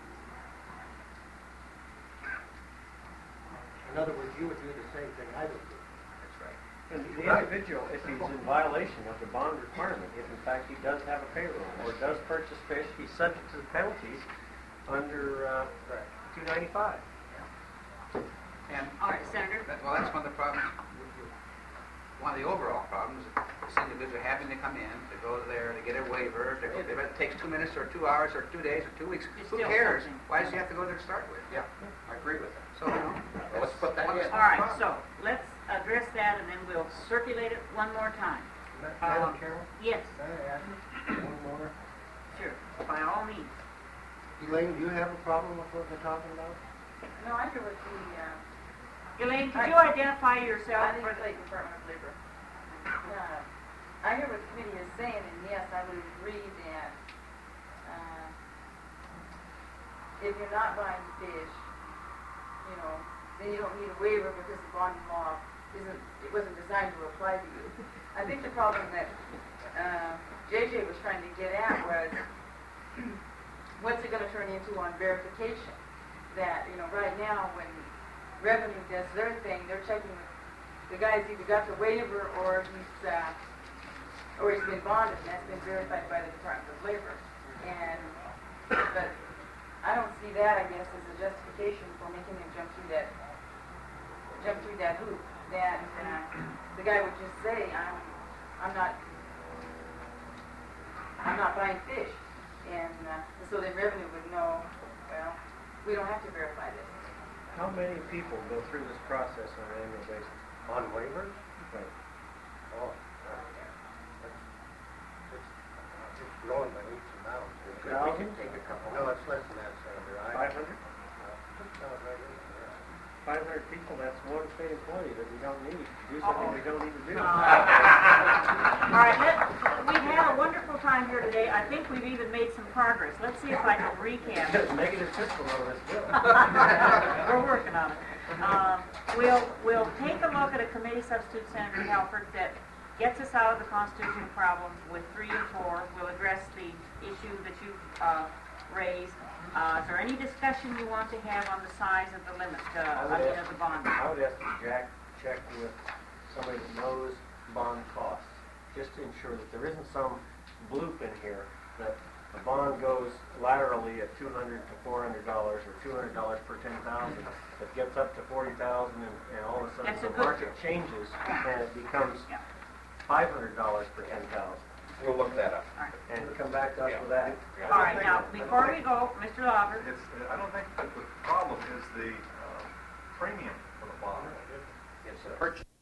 J: In other words, you would do the same thing I would do.
B: That's right.
G: And the individual, if he's in violation of the bond requirement, if in fact he does have a payroll or does purchase fish, he's subject to the penalties under 295.
I: And,
A: All right, Senator.
I: well, that's one of the problems, one of the overall problems, this individual having to come in, to go there, to get a waiver, if it takes 2 minutes or 2 hours or 2 days or 2 weeks,
A: It's
I: who
A: still
I: cares?
A: something.
I: Why does he have to go there to start with?
J: Yeah, I agree with that.
I: So, you know,
B: Well, let's put that in.
A: All right, so let's address that and then we'll circulate it one more time.
J: Madam Chairman,
A: Yes,
J: can I ask one more?
A: sure, by all means.
J: Elaine, do you have a problem with what we're talking about?
N: No, I hear what the,
A: Elaine, could you identify yourself
N: I think
A: for
N: it's
A: the...
N: like Department of Labor. I hear what the committee is saying, and yes, I would agree that, if you're not buying fish, you know, then you don't need a waiver because the bonding law wasn't designed to apply to you. I think the problem that, JJ was trying to get at was, what's it gonna turn into on verification? That, you know, right now, when revenue does their thing, they're checking with the guy's either got the waiver or he's or it's been bonded, and that's been verified by the Department of Labor. And, but I don't see that, I guess, as a justification for making them jump through that hoop. That the guy would just say, I'm not buying fish, and so then revenue would know, well, we don't have to verify this.
G: How many people go through this process on an annual basis?
J: On waivers?
G: Right.
J: Oh, it's growing by leaps and bounds. We can take a couple. No, it's less than that, Senator.
G: 500?
J: That's about right.
G: 500 people, that's one state employee that we don't need to do something we don't need to do.
A: All right, we've had a wonderful time here today. I think we've even made some progress. Let's see if I can recap.
G: Negative fiscal on this bill.
A: We're working on it. We'll take a look at a committee substitute, Senator Halford, that gets us out of the constitutional problems with 3 and 4. We'll address the issue that you raised. Is there any discussion you want to have on the size of the limit, of the bond?
G: I would ask that Jack check with somebody that knows bond costs, just to ensure that there isn't some bloop in here that the bond goes laterally at $200 to $400 or $200 per 10,000. It gets up to 40,000 and all of a sudden the market changes and it becomes $500 per 10,000.
B: We'll look that up.
A: All right.
G: And come back to us with that.
A: All right, now, before we go, Mr. Lauber.
L: I don't think that the problem is the premium for the bond.
B: It's the purchase.